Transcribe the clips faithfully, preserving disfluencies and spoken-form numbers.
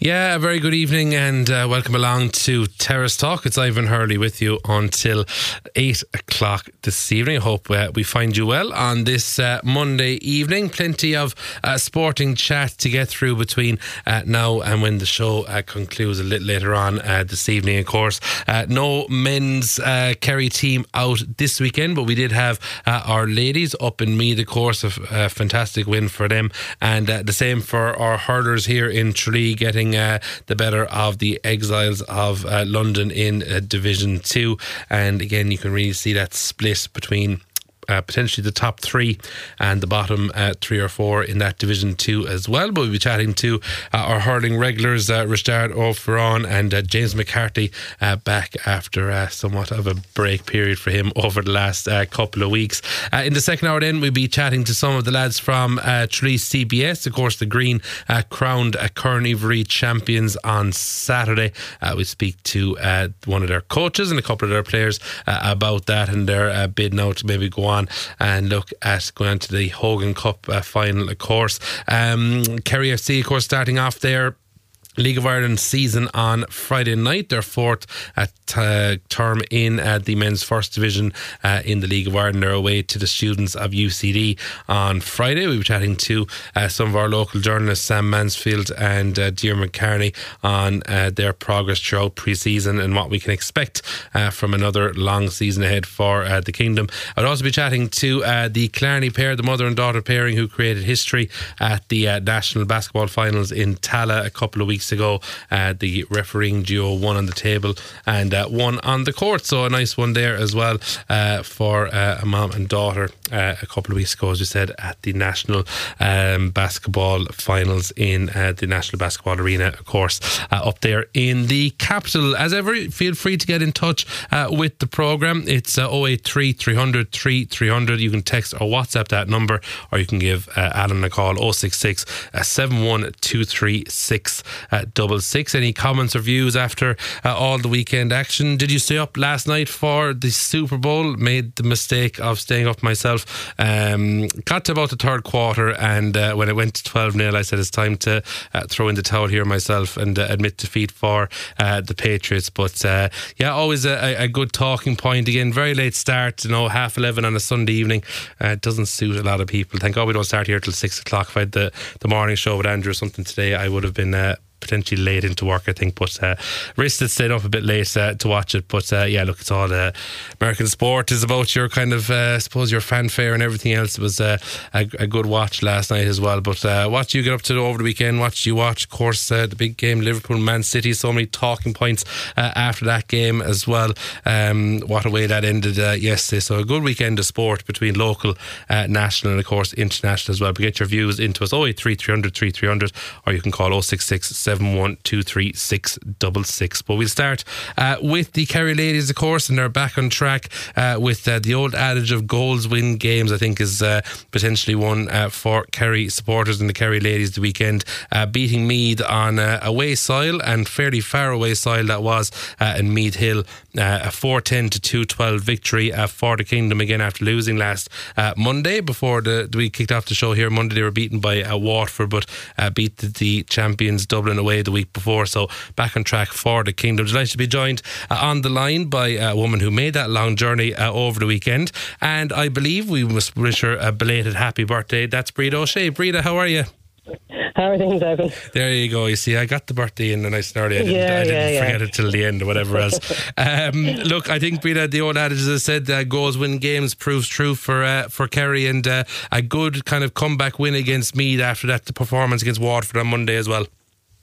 Yeah, a very good evening and uh, welcome along to Terrace Talk. It's Ivan Hurley with you until eight o'clock this evening. I hope uh, we find you well on this uh, Monday evening. Plenty of uh, sporting chat to get through between uh, now and when the show uh, concludes a little later on uh, this evening, of course. Uh, no men's uh, Kerry team out this weekend, but we did have uh, our ladies up in Meath, of course. A, a fantastic win for them. And uh, the same for our hurlers here in Tralee, getting Uh, the better of the Exiles of uh, London in uh, Division two. And again, you can really see that split between Uh, potentially the top three and the bottom uh, three or four in that Division two as well. But we'll be chatting to uh, our hurling regulars, uh, Rishtard O'Ferron and uh, James McCarthy, uh, back after uh, somewhat of a break period for him over the last uh, couple of weeks. Uh, in the second hour then, we'll be chatting to some of the lads from uh, Tralee C B S. Of course, the Green uh, crowned uh, Curnivery champions on Saturday. Uh, we speak to uh, one of their coaches and a couple of their players uh, about that and their uh, bid now to maybe go on and look at going on to the Hogan Cup uh, final, of course. Um, Kerry F C, of course, starting off their League of Ireland season on Friday night, their fourth uh, t- term in uh, the men's first division uh, in the League of Ireland. They're away to the students of U C D on Friday. We'll be chatting to uh, some of our local journalists, Sam Mansfield and uh, Diarmuid Carney, on uh, their progress throughout pre-season and what we can expect uh, from another long season ahead for uh, the Kingdom. I'll also be chatting to uh, the Clarny pair, the mother and daughter pairing who created history at the uh, National Basketball Finals in Tala a couple of weeks ago. Uh, the refereeing duo, one on the table and uh, one on the court, so a nice one there as well uh, for uh, a mom and daughter uh, a couple of weeks ago, as we said, at the National um, Basketball Finals in uh, the National Basketball Arena, of course, uh, up there in the capital. As ever, feel free to get in touch uh, with the programme. It's uh, oh eight three, three hundred, three three hundred. You can text or WhatsApp that number, or you can give uh, Alan a call, oh six six, seven one two three six Uh, double six. Any comments or views after uh, all the weekend action? Did you stay up last night for the Super Bowl? Made the mistake of staying up myself. Um, got to about the third quarter, and uh, when it went to twelve nil, I said it's time to uh, throw in the towel here myself and uh, admit defeat for uh, the Patriots. But uh, yeah, always a, a good talking point. Again, very late start, you know, half eleven on a Sunday evening. Uh, doesn't suit a lot of people. Thank God we don't start here till six o'clock. If I had the, the morning show with Andrew or something today, I would have been uh, potentially late into work, I think, but uh, risked stayed up a bit late uh, to watch it. But uh, yeah, look, it's all uh, American sport is about your kind of uh, I suppose your fanfare and everything else. It was uh, a, a good watch last night as well. But uh, what did you get up to over the weekend? What did you watch? Of course, uh, the big game, Liverpool Man City, so many talking points uh, after that game as well. Um, what a way that ended uh, yesterday. So a good weekend of sport between local, uh, national and of course international as well. But get your views into us, oh eight three, three hundred, three three hundred, or you can call oh six six, seven one two three six double six. But we'll start uh, with the Kerry ladies, of course, and they're back on track uh, with uh, the old adage of goals win games. I think is uh, potentially one uh, for Kerry supporters and the Kerry ladies the weekend, uh, beating Meath on uh, away soil, and fairly far away soil that was uh, in Meath Hill. Uh, a four ten to two twelve victory uh, for the Kingdom, again after losing last uh, Monday. Before the, the week kicked off the show here Monday, they were beaten by uh, Waterford, but uh, beat the, the champions Dublin away the week before, so back on track for the Kingdom. Delighted to be joined uh, on the line by a woman who made that long journey uh, over the weekend, and I believe we must wish her a belated happy birthday. That's Breda O'Shea. Breda, how are you? How are things, Evan? There you go. You see, I got the birthday in a nice and early. I didn't, yeah, I didn't yeah, forget yeah. it till the end or whatever else. um, look, I think, Breda, the old adage, as I said, uh, goals win games proves true for uh, for Kerry, and uh, a good kind of comeback win against Meath after that the performance against Waterford on Monday as well.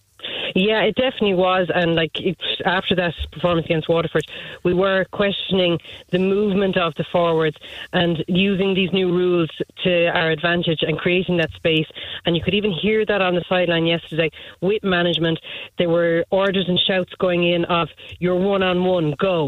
Yeah, it definitely was. And like it, after that performance against Waterford, we were questioning the movement of the forwards and using these new rules to our advantage and creating that space. And you could even hear that on the sideline yesterday with management. There were orders and shouts going in of, you're one on one, go.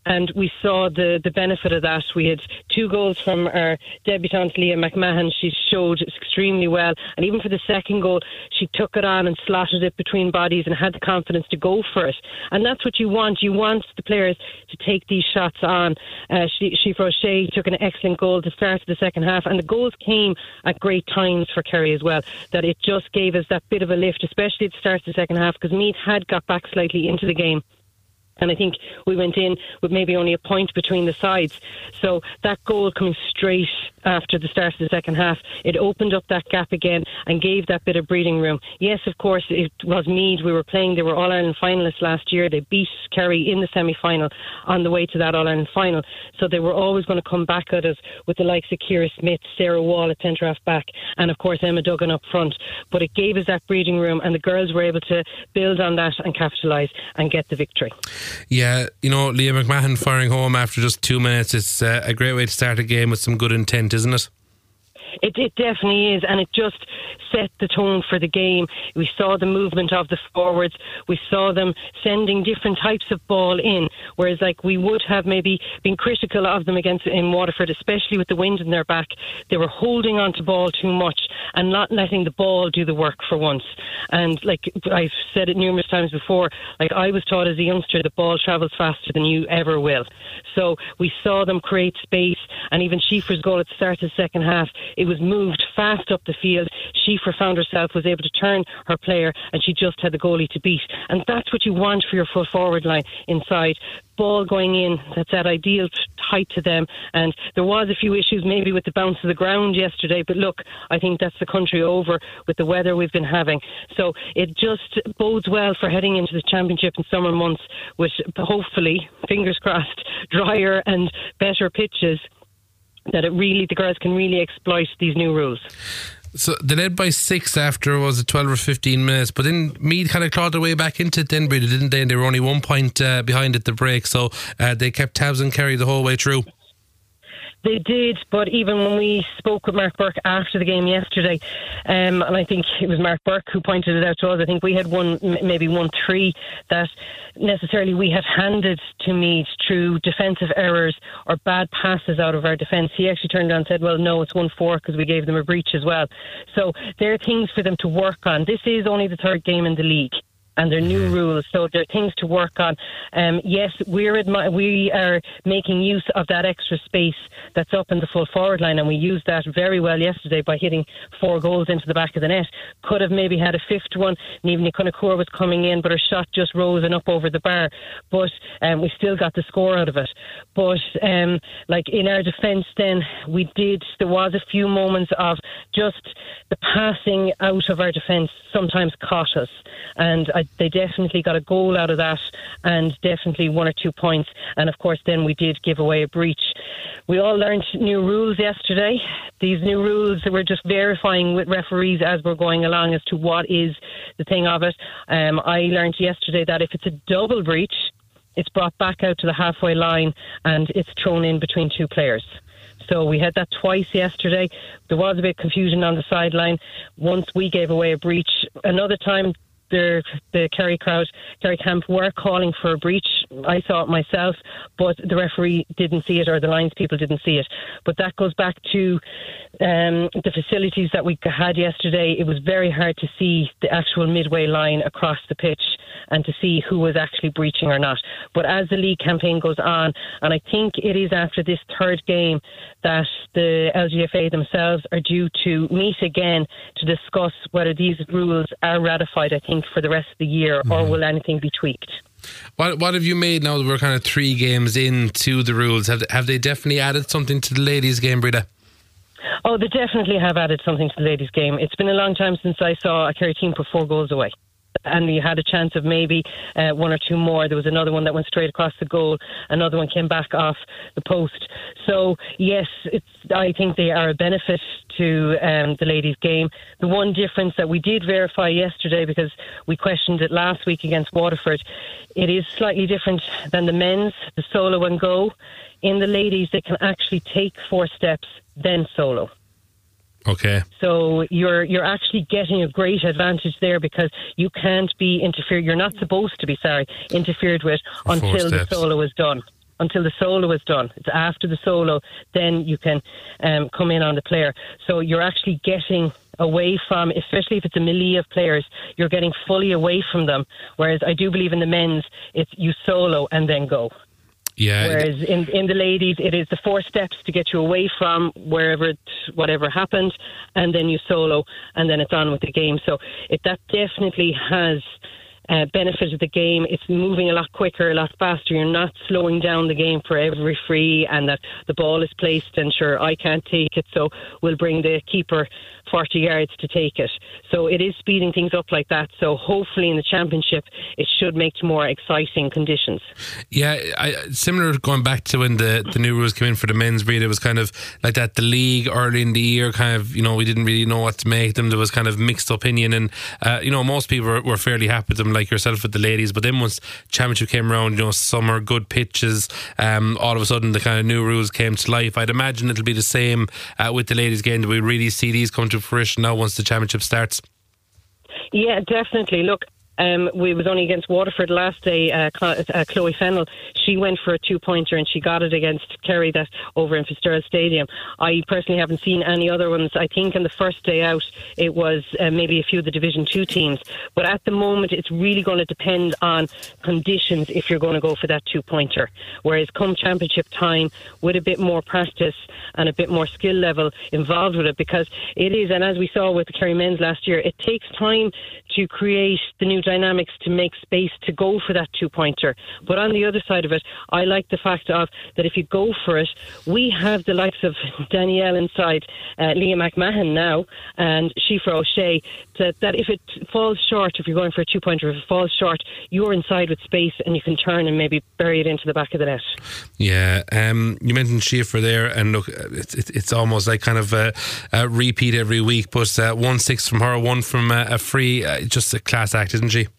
and we saw the, the benefit of that. We had two goals from our debutante Leah McMahon. She showed extremely well, and even for the second goal, she took it on and slotted it between bodies and had the confidence to go for it. And that's what you want. You want the players to take these shots on. Uh, she, Shifa O'Shea took an excellent goal to start the second half, and the goals came at great times for Kerry as well, that it just gave us that bit of a lift, especially at the start of the second half, because Meath had got back slightly into the game. And I think we went in with maybe only a point between the sides. So that goal coming straight after the start of the second half, it opened up that gap again and gave that bit of breathing room. Yes, of course, it was Meath we were playing. They were All-Ireland finalists last year. They beat Kerry in the semi-final on the way to that All-Ireland final. So they were always going to come back at us with the likes of Ciara Smith, Sarah Wall at centre-half back, and of course Emma Duggan up front. But it gave us that breathing room, and the girls were able to build on that and capitalise and get the victory. Yeah, you know, Leah McMahon firing home after just two minutes, it's uh, a great way to start a game with some good intent, isn't it? It, it definitely is, and it just set the tone for the game. We saw the movement of the forwards. We saw them sending different types of ball in, whereas like we would have maybe been critical of them against in Waterford, especially with the wind in their back. They were holding on to ball too much and not letting the ball do the work for once. And like I've said it numerous times before, like I was taught as a youngster, the ball travels faster than you ever will. So we saw them create space, and even Shifa's goal at the start of the second half, it was moved fast up the field. Shifa found herself, was able to turn her player, and she just had the goalie to beat. And that's what you want for your full forward line inside. Ball going in, that's at ideal height to them. And there was a few issues maybe with the bounce of the ground yesterday, but look, I think that's the country over with the weather we've been having. So it just bodes well for heading into the championship in summer months with hopefully, fingers crossed, drier and better pitches, that it really, the girls can really exploit these new rules. So they led by six after, was it twelve or fifteen minutes, but then Meath kind of clawed their way back into it then, Breda, didn't they? And they were only one point uh, behind at the break, so uh, they kept tabs on Kerry the whole way through. They did, but even when we spoke with Mark Burke after the game yesterday, um, and I think it was Mark Burke who pointed it out to us, I think we had won, maybe won three that necessarily we had handed to Meath through defensive errors or bad passes out of our defence. He actually turned around and said, well, no, it's one four because we gave them a breach as well. So there are things for them to work on. This is only the third game in the league, and their new rules, so there are things to work on. Um, yes, we're admi- we are making use of that extra space that's up in the full forward line, and we used that very well yesterday by hitting four goals into the back of the net. Could have maybe had a fifth one, and even Niconacour was coming in, but her shot just rose and up over the bar. But um, we still got the score out of it. But um, like in our defence then, we did, there was a few moments of just the passing out of our defence sometimes caught us, and I they definitely got a goal out of that, and definitely one or two points. And of course then we did give away a breach. We all learned new rules yesterday. These new rules that we're just verifying with referees as we're going along as to what is the thing of it. Um, I learned yesterday that if it's a double breach, it's brought back out to the halfway line and it's thrown in between two players. So we had that twice yesterday. There was a bit of confusion on the sideline. Once we gave away a breach. Another time the, the Kerry crowd, Kerry camp were calling for a breach. I saw it myself, but the referee didn't see it, or the lines people didn't see it. But that goes back to um, the facilities that we had yesterday. It was very hard to see the actual midway line across the pitch and to see who was actually breaching or not. But as the league campaign goes on, and I think it is after this third game that the L G F A themselves are due to meet again to discuss whether these rules are ratified, I think, for the rest of the year, mm-hmm. or will anything be tweaked. What what have you made now that we're kind of three games into the rules? Have have they definitely added something to the ladies' game, Breda? Oh, they definitely have added something to the ladies' game. It's been a long time since I saw a Kerry team put four goals away. And you had a chance of maybe uh, one or two more. There was another one that went straight across the goal. Another one came back off the post. So, yes, it's, I think they are a benefit to um, the ladies' game. The one difference that we did verify yesterday, because we questioned it last week against Waterford, it is slightly different than the men's, the solo and go. In the ladies, they can actually take four steps, then solo. Okay. So you're you're actually getting a great advantage there, because you can't be interfered. You're not supposed to be, sorry, interfered with until the solo is done. until the solo is done. It's after the solo, then you can um, come in on the player. So you're actually getting away from, especially if it's a melee of players, you're getting fully away from them. Whereas I do believe in the men's, it's you solo and then go. Yeah. Whereas in in the ladies, it is the four steps to get you away from wherever, it, whatever happened, and then you solo, and then it's on with the game. So it, that definitely has uh, benefited the game. It's moving a lot quicker, a lot faster. You're not slowing down the game for every free, and that the ball is placed, and sure, I can't take it, so we'll bring the keeper forty yards to take it. So it is speeding things up like that. So hopefully in the championship it should make more exciting conditions. Yeah, I, similar going back to when the, the new rules came in for the men's breed, it was kind of like that. The league early in the year, kind of, you know, we didn't really know what to make them. There was kind of mixed opinion, and uh, you know, most people were, were fairly happy with them, like yourself with the ladies. But then once championship came around, you know, summer, good pitches, um, all of a sudden the kind of new rules came to life. I'd imagine it'll be the same uh, with the ladies' game. Do we really see these come to fruition now once the championship starts? Yeah, definitely. Look, Um, we was only against Waterford last day. Uh, uh, Chloe Fennell, she went for a two-pointer and she got it against Kerry, that over in Fitzgerald Stadium. I personally haven't seen any other ones. I think on the first day out it was uh, maybe a few of the Division Two teams. But at the moment it's really going to depend on conditions if you're going to go for that two-pointer. Whereas come championship time, with a bit more practice and a bit more skill level involved with it, because it is, and as we saw with the Kerry men's last year, it takes time to create the new dynamics to make space to go for that two-pointer. But on the other side of it, I like the fact of that if you go for it, we have the likes of Danielle inside, uh, Leah McMahon now, and Shifra O'Shea, that, that if it falls short, if you're going for a two-pointer, if it falls short, you're inside with space and you can turn and maybe bury it into the back of the net. Yeah, um, you mentioned Shifra there, and look, it's, it's almost like kind of a, a repeat every week, but uh, one six from her, one from uh, a free, uh, just a class act, isn't she?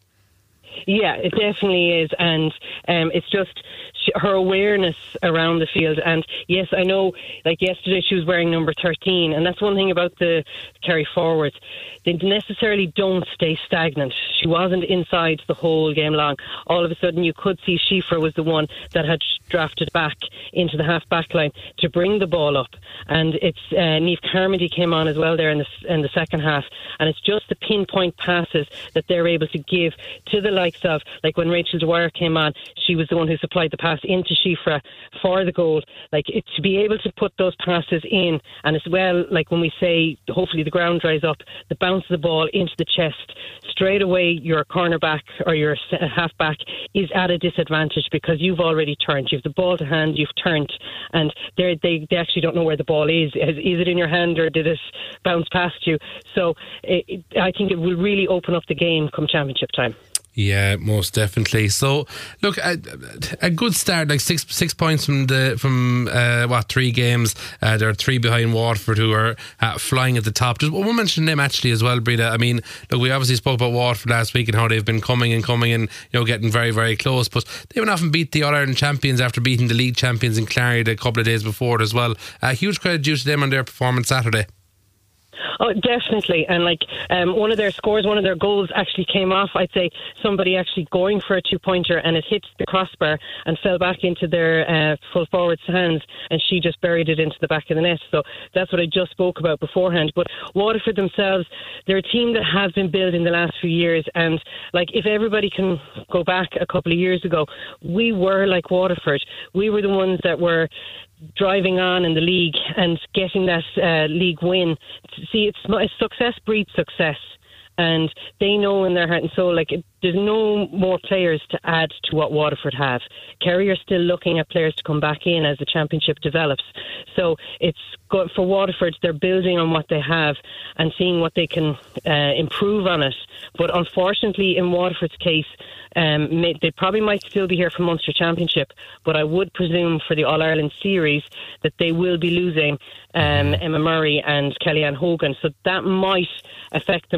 Yeah, it definitely is, and um, it's just her awareness around the field. And yes, I know, like yesterday she was wearing number thirteen, and that's one thing about the Kerry forwards. They necessarily don't stay stagnant. She wasn't inside the whole game long. All of a sudden you could see Shifra was the one that had drafted back into the half back line to bring the ball up. And it's uh, Niamh Carmody came on as well there in the, in the second half, and it's just the pinpoint passes that they're able to give to the likes of, like when Rachel Dwyer came on, she was the one who supplied the pass into Shifra for the goal. Like, it, to be able to put those passes in, and as well, like when we say hopefully the ground dries up, the bounce of the ball into the chest, straight away your cornerback or your half-back is at a disadvantage because you've already turned. You've the ball to hand, you've turned, and they they actually don't know where the ball is. Is, is it in your hand or did it bounce past you? So it, it, I think it will really open up the game come championship time. Yeah, most definitely. So, look, a, a good start, like six six points from the from uh, what three games. Uh, there are three behind Waterford, who are uh, flying at the top. Just we'll mention them actually as well, Breda. I mean, look, we obviously spoke about Waterford last week and how they've been coming and coming and, you know, getting very very close. But they went off and beat the All Ireland champions after beating the league champions in Clare a couple of days before it as well. Uh, huge credit due to them on their performance Saturday. Oh, definitely. And like um, one of their scores, one of their goals actually came off, I'd say, somebody actually going for a two-pointer, and it hit the crossbar and fell back into their uh, full forward's hands, and she just buried it into the back of the net. So that's what I just spoke about beforehand. But Waterford themselves, they're a team that has been built in the last few years, and like if everybody can go back a couple of years ago, we were like Waterford. We were the ones that were driving on in the league and getting that uh, league win. See, it's success breeds success, and they know in their heart and soul, like, it, there's no more players to add to what Waterford have. Kerry are still looking at players to come back in as the championship develops. So it's good for Waterford. They're building on what they have and seeing what they can uh, improve on it. But unfortunately, in Waterford's case, um, may, they probably might still be here for Munster Championship, but I would presume for the All-Ireland series that they will be losing um, Emma Murray and Kellyanne Hogan. So that might affect them come championship.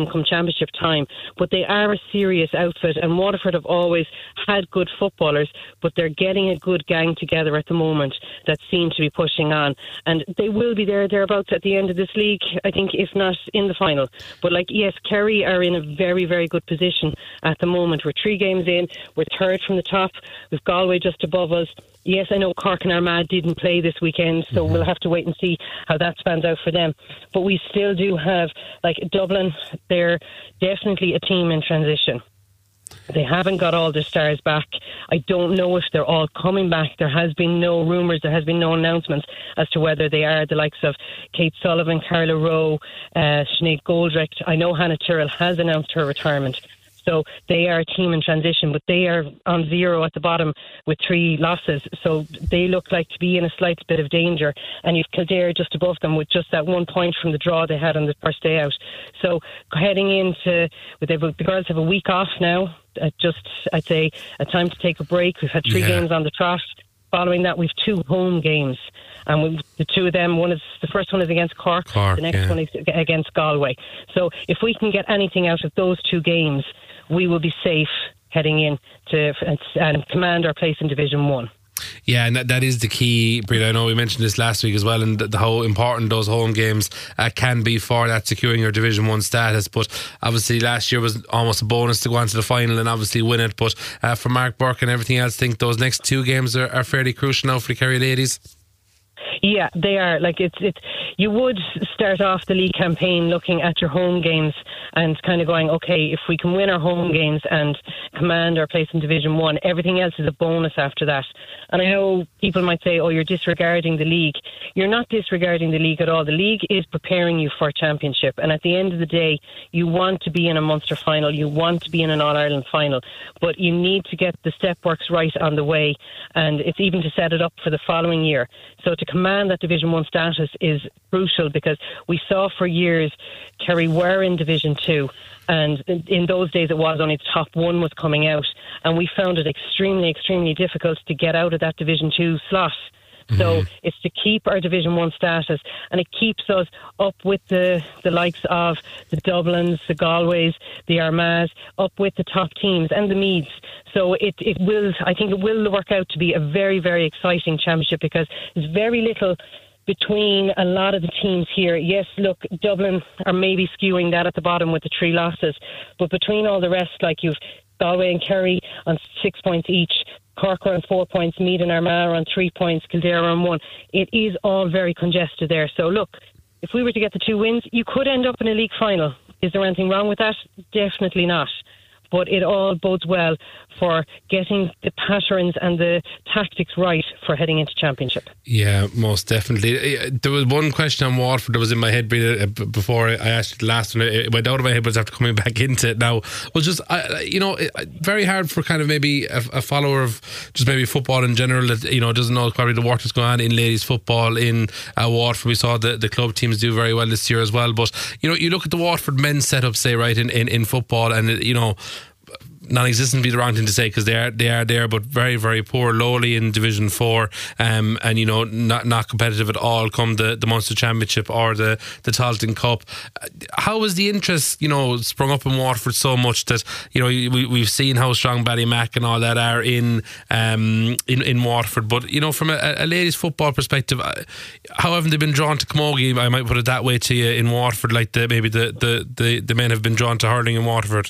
championship time, but they are a serious outfit, and Waterford have always had good footballers, but they're getting a good gang together at the moment that seem to be pushing on, and they will be there thereabouts at the end of this league, I think, if not in the final. But like, yes, Kerry are in a very, very good position at the moment. We're three games in, we're third from the top, we've Galway just above us. Yes, I know Cork and Armagh didn't play this weekend, so mm-hmm. we'll have to wait and see how that spans out for them. But we still do have, like, Dublin, they're definitely a team in transition. They haven't got all their stars back. I don't know if they're all coming back. There has been no rumours, there has been no announcements as to whether they are. The likes of Kate Sullivan, Carla Rowe, uh, Sinead Goldrick. I know Hannah Tyrrell has announced her retirement. So they are a team in transition, but they are on zero at the bottom with three losses. So they look like to be in a slight bit of danger. And you've Kildare just above them with just that one point from the draw they had on the first day out. So heading into, the girls have a week off now. Uh, just, I'd say, a time to take a break. We've had three yeah. games on the trot. Following that, we've two home games. And we, the two of them, one is the first one is against Cork, Cork the next yeah. one is against Galway. So if we can get anything out of those two games, we will be safe heading in to and command our place in Division One. Yeah, and that, that is the key, Breda. I know we mentioned this last week as well, and the, the how important those home games uh, can be for that securing your Division One status. But obviously last year was almost a bonus to go on to the final and obviously win it. But uh, for Mark Burke and everything else, I think those next two games are, are fairly crucial now for the Kerry ladies. Yeah, they are. Like it's it. You would start off the league campaign looking at your home games and kind of going, okay, if we can win our home games and command our place in Division One, everything else is a bonus after that. And I know people might say, oh, you're disregarding the league. You're not disregarding the league at all. The league is preparing you for a championship. And at the end of the day, you want to be in a Munster final. You want to be in an All-Ireland final. But you need to get the step works right on the way. And it's even to set it up for the following year. So to command that Division One status is crucial, because we saw for years Kerry were in Division Two, and in those days it was only the top one was coming out, and we found it extremely, extremely difficult to get out of that Division Two slot. Mm-hmm. So it's to keep our Division One status, and it keeps us up with the, the likes of the Dublins, the Galways, the Armaghs, up with the top teams and the Meads. So it, it will, I think it will work out to be a very, very exciting championship, because there's very little between a lot of the teams here. Yes, look, Dublin are maybe skewing that at the bottom with the three losses, but between all the rest, like you've Galway and Kerry on six points each, Cork are on four points, Meath and Armagh are on three points, Kildare are on one. It is all very congested there. So look, if we were to get the two wins, you could end up in a league final. Is there anything wrong with that? Definitely not. But it all bodes well for getting the patterns and the tactics right for heading into championship. Yeah, most definitely. There was one question on Waterford that was in my head before I asked you the last one. It went out of my head, but after coming back into it now, was just, you know, very hard for kind of maybe a, a follower of just maybe football in general that, you know, doesn't know probably the work that's going on in ladies football in uh, Waterford. We saw the, the club teams do very well this year as well. But, you know, you look at the Waterford men's setup, say, right, in, in, in football, and, you know, non-existent would be the wrong thing to say, because they are they are there, but very, very poor, lowly in Division Four, um, and you know not not competitive at all come the, the Munster Championship or the the Tailteann Cup. How has the interest, you know, sprung up in Waterford so much that, you know, we we've seen how strong Ballymac and all that are in um in, in Waterford, but you know, from a, a ladies football perspective, how haven't they been drawn to camogie? I might put it that way to you in Waterford, like the maybe the the the, the men have been drawn to hurling in Waterford.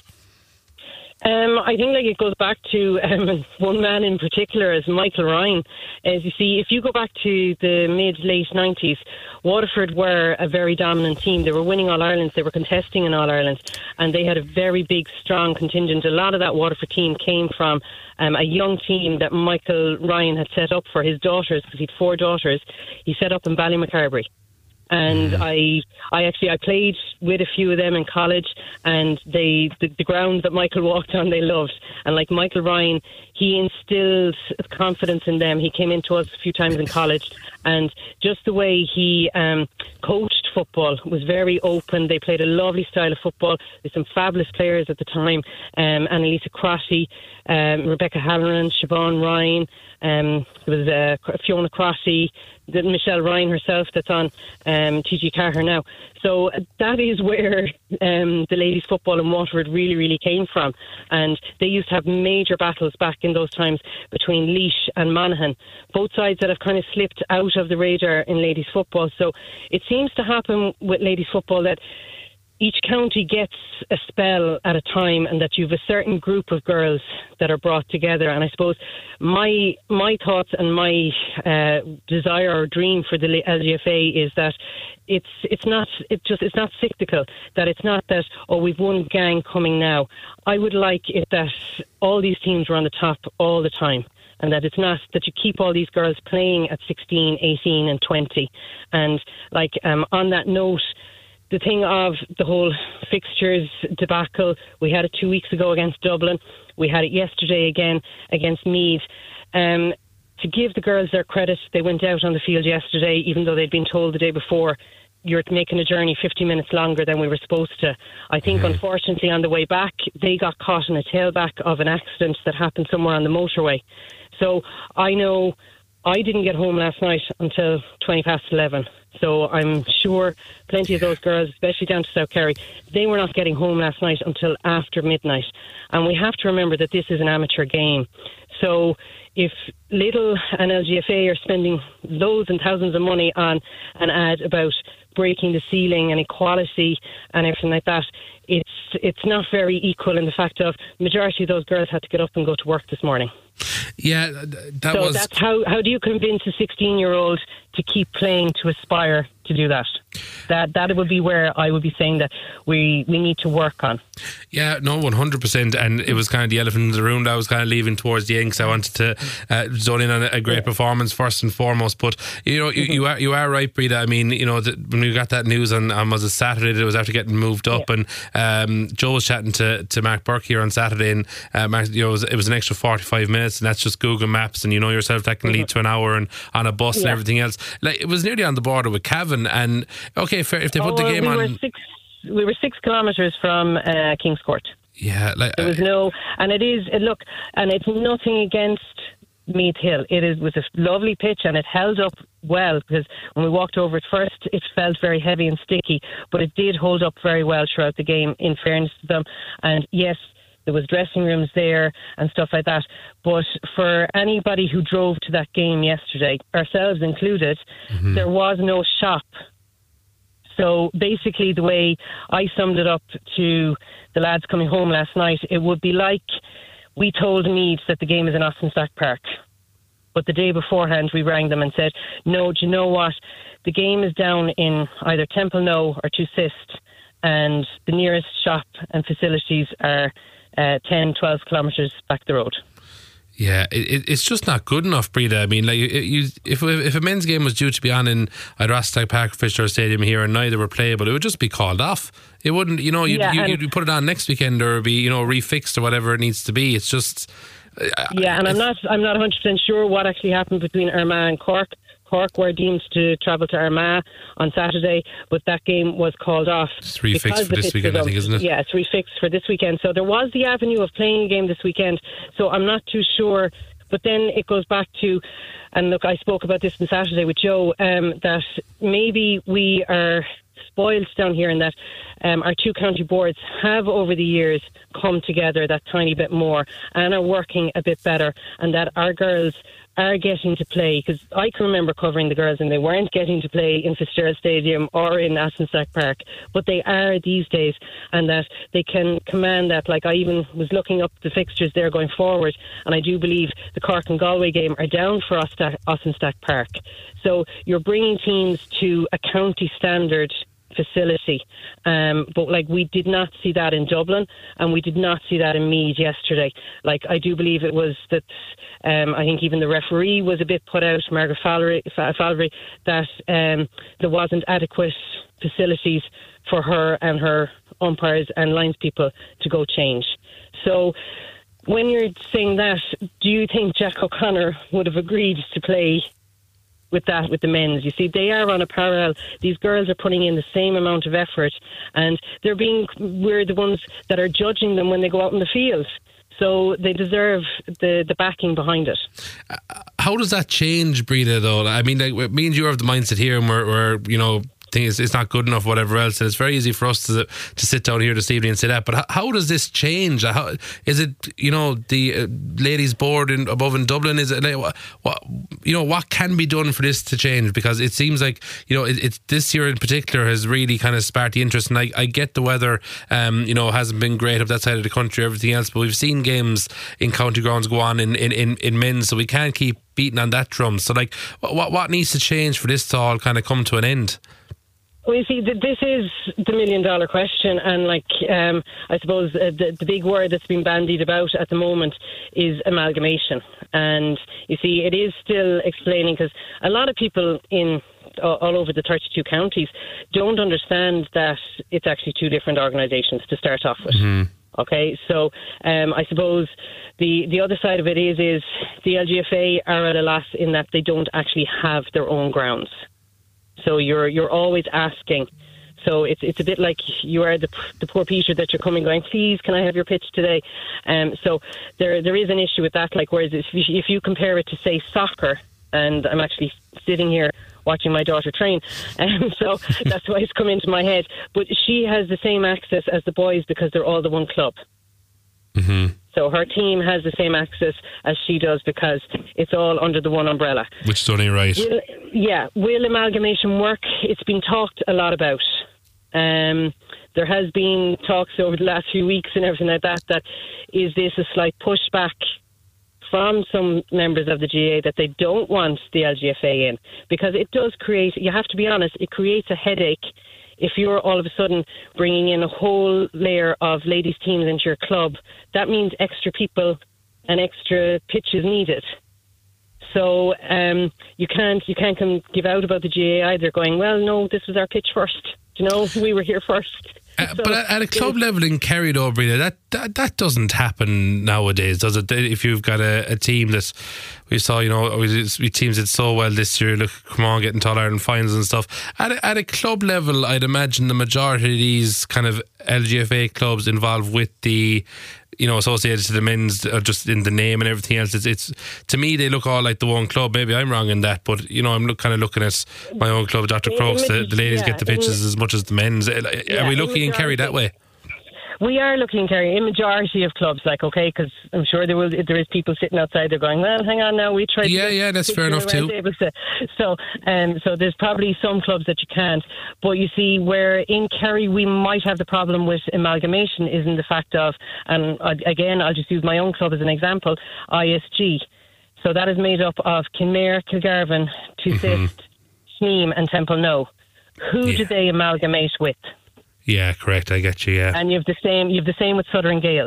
Um, I think like it goes back to um, one man in particular, as Michael Ryan. As you see, if you go back to the mid-late nineties, Waterford were a very dominant team. They were winning All-Irelands, they were contesting in All-Irelands, and they had a very big, strong contingent. A lot of that Waterford team came from um, a young team that Michael Ryan had set up for his daughters, because he had four daughters. He set up in Ballymacarbery. And mm. I, I actually, I played with a few of them in college, and they, the, the ground that Michael walked on, they loved. And like Michael Ryan, he instilled confidence in them. He came into us a few times in college, and just the way he um, coached football was very open. They played a lovely style of football. There's some fabulous players at the time, um, Annalisa Crotty, um, Rebecca Halloran, Siobhan Ryan, um, there was uh, Fiona Crotty, the Michelle Ryan herself that's on um, T G Carter now. So that is where um, the ladies' football in Waterford really, really came from. And they used to have major battles back in those times between Laois and Monaghan. Both sides that have kind of slipped out of the radar in ladies' football. So it seems to happen with ladies' football that each county gets a spell at a time, and that you've a certain group of girls that are brought together. And I suppose my my thoughts and my uh, desire or dream for the L G F A is that it's it's not it just it's not cyclical. That it's not that, oh, we've one gang coming now. I would like it that all these teams were on the top all the time. And that it's not that you keep all these girls playing at sixteen, eighteen and twenty. And like um, on that note, the thing of the whole fixtures debacle, we had it two weeks ago against Dublin. We had it yesterday again against Meath. Um, to give the girls their credit, they went out on the field yesterday, even though they'd been told the day before, you're making a journey fifty minutes longer than we were supposed to. I think, mm-hmm. unfortunately, on the way back, they got caught in a tailback of an accident that happened somewhere on the motorway. So I know I didn't get home last night until twenty past eleven. So I'm sure plenty of those girls, especially down to South Kerry, they were not getting home last night until after midnight. And we have to remember that this is an amateur game. So if Lidl and L G F A are spending loads and thousands of money on an ad about breaking the ceiling and equality and everything like that, it's it's not very equal in the fact of majority of those girls had to get up and go to work this morning. Yeah, that so was... that's how, how do you convince a sixteen-year-old to keep playing, to aspire to do that? That that would be where I would be saying that we, we need to work on. Yeah, no, one hundred percent. And it was kind of the elephant in the room that I was kind of leaving towards the end, because I wanted to uh, zone in on a, a great yeah. performance first and foremost. But, you know, you, you are you are right, Breda. I mean, you know, the, when we got that news on, on was it Saturday that it was after getting moved up, yeah. and um, Joe was chatting to, to Mark Burke here on Saturday, and uh, Mark, you know, it was, it was an extra forty-five minutes, and that's just Google Maps, and you know yourself that can lead to an hour and on a bus yeah. and everything else. Like, it was nearly on the border with Cavan, and okay, fair, if they put oh, the game we on, were six, we were six kilometres from uh, King's Court. Yeah, like there was no, and it is it, look, and it's nothing against Meath Hill. It is was a lovely pitch, and it held up well, because when we walked over it first, it felt very heavy and sticky, but it did hold up very well throughout the game, in fairness to them. And yes, there was dressing rooms there and stuff like that. But for anybody who drove to that game yesterday, ourselves included, mm-hmm. there was no shop. So basically, the way I summed it up to the lads coming home last night, it would be like we told Meath that the game is in Austin Stack Park. But the day beforehand, we rang them and said, no, do you know what? The game is down in either Temple No or Tusist, and the nearest shop and facilities are uh, ten, twelve kilometres back the road. Yeah, it, it's just not good enough, Breda. I mean, like, you, if if a men's game was due to be on in either Austin Park or Fitzgerald Stadium here, and neither were playable, it would just be called off. It wouldn't, you know, you'd, yeah, you'd, you'd put it on next weekend, or be, you know, refixed or whatever it needs to be. It's just... Yeah, and I'm not I'm not one hundred percent sure what actually happened between Armagh and Cork. Cork were deemed to travel to Armagh on Saturday, but that game was called off. It's refixed for this weekend, I think, isn't it? Yeah, it's refixed for this weekend. So there was the avenue of playing a game this weekend. So I'm not too sure. But then it goes back to, and look, I spoke about this on Saturday with Joe, um, that maybe we are spoiled down here in that um, our two county boards have over the years come together that tiny bit more and are working a bit better, and that our girls are getting to play, because I can remember covering the girls and they weren't getting to play in Fitzgerald Stadium or in Aston Stack Park, but they are these days, and that they can command that. Like, I even was looking up the fixtures there going forward, and I do believe the Cork and Galway game are down for Aston Stack Park. So you're bringing teams to a county standard facility, um, but like, we did not see that in Dublin, and we did not see that in Meath yesterday. Like, I do believe it was that um, I think even the referee was a bit put out, Margaret Fallery, Fallery that um, there wasn't adequate facilities for her and her umpires and linespeople to go change. So when you're saying that, do you think Jack O'Connor would have agreed to play with that, with the men's? You see, they are on a parallel. These girls are putting in the same amount of effort, and they're being, we're the ones that are judging them when they go out in the field. So they deserve the, the backing behind it. Uh, how does that change, Breda, though? I mean, like, it means you have the mindset here and we're, we're you know, thing is it's not good enough, whatever else. And it's very easy for us to to sit down here this evening and say that. But how, how does this change? How, is it, you know, the uh, ladies' board in, above in Dublin? Is it like, what, what, you know, what can be done for this to change? Because it seems like, you know, it, it's this year in particular has really kind of sparked the interest. And I, I get the weather, um, you know, hasn't been great up that side of the country, everything else. But we've seen games in county grounds go on in in in, in men's, so we can't keep beating on that drum. So, like, what what needs to change for this to all kind of come to an end? Well, you see, this is the million dollar question, and like um, I suppose uh, the, the big word that's been bandied about at the moment is amalgamation. And you see, it is still explaining, because a lot of people in uh, all over the thirty-two counties don't understand that it's actually two different organisations to start off with. Mm-hmm. Okay, so um, I suppose the, the other side of it is is the L G F A are at a loss in that they don't actually have their own grounds. So you're you're always asking. So it's it's a bit like you are the the poor Peter that you're coming going, please, can I have your pitch today? Um, so there there is an issue with that. Like, whereas if you, if you compare it to, say, soccer, and I'm actually sitting here watching my daughter train, and um, so that's why it's come into my head. But she has the same access as the boys because they're all the one club. Mm-hmm. So her team has the same access as she does because it's all under the one umbrella. Which is only right. Will, yeah. Will amalgamation work? It's been talked a lot about. Um, there has been talks over the last few weeks and everything like that, that is this a slight pushback from some members of the G A A that they don't want the L G F A in? Because it does create, you have to be honest, it creates a headache if you're all of a sudden bringing in a whole layer of ladies' teams into your club. That means extra people and extra pitches needed. So um, you can't you can't come give out about the G A A either, going, well, no, this was our pitch first. You know, we were here first. Uh, so, but at, at a club level in Kerry, though, Breda, that, that that doesn't happen nowadays, does it? If you've got a, a team that we saw, you know, we, we teams did so well this year, look, come on, getting to All Ireland finals and stuff. At a, at a club level, I'd imagine the majority of these kind of L G F A clubs involved with the, you know, associated to the men's, or just in the name and everything else. It's, it's to me, they look all like the one club. Maybe I'm wrong in that, but you know, I'm look, kind of looking at my own club, Doctor Crokes. The, the ladies yeah, get the pitches in, as much as the men's. Are yeah, we looking in Kerry that way? We are looking in Kerry, in majority of clubs, like, okay, because I'm sure there will there is people sitting outside there going, well, hang on now, we tried. Yeah, to yeah, that's fair enough too. To, so, um, so there's probably some clubs that you can't. But you see, where in Kerry we might have the problem with amalgamation is in the fact of, and again, I'll just use my own club as an example, I S G. So that is made up of Kinmare, Kilgarvan, Two Sist, mm-hmm. Sneem and Temple No. Who yeah. do they amalgamate with? Yeah, correct. I get you. Yeah, and you have the same. You have the same with Southern Gales.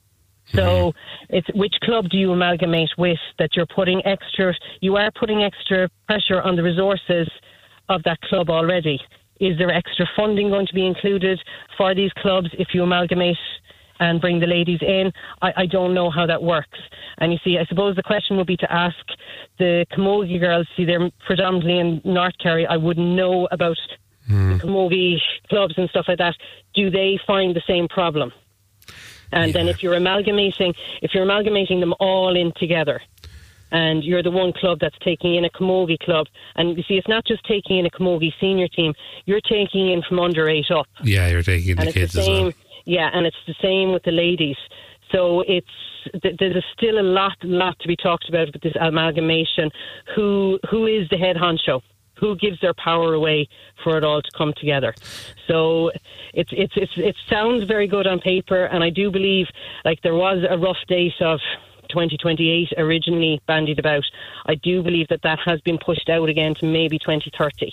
So mm-hmm. it's which club do you amalgamate with that you're putting extra? You are putting extra pressure on the resources of that club already. Is there extra funding going to be included for these clubs if you amalgamate and bring the ladies in? I, I don't know how that works. And you see, I suppose the question would be to ask the Camogie girls. See, they're predominantly in North Kerry. I wouldn't know about. Mm. The camogie clubs and stuff like that, do they find the same problem? And yeah. then if you're amalgamating if you're amalgamating them all in together, and you're the one club that's taking in a camogie club, and you see, it's not just taking in a camogie senior team, you're taking in from under eight up. Yeah, you're taking in and the kids the same, as well. Yeah, and it's the same with the ladies. So it's there's still a lot lot to be talked about with this amalgamation. Who who is the head honcho? Who gives their power away for it all to come together? So it's it's it's it sounds very good on paper, and I do believe, like, there was a rough date of twenty twenty-eight originally bandied about. I do believe that that has been pushed out again to maybe twenty thirty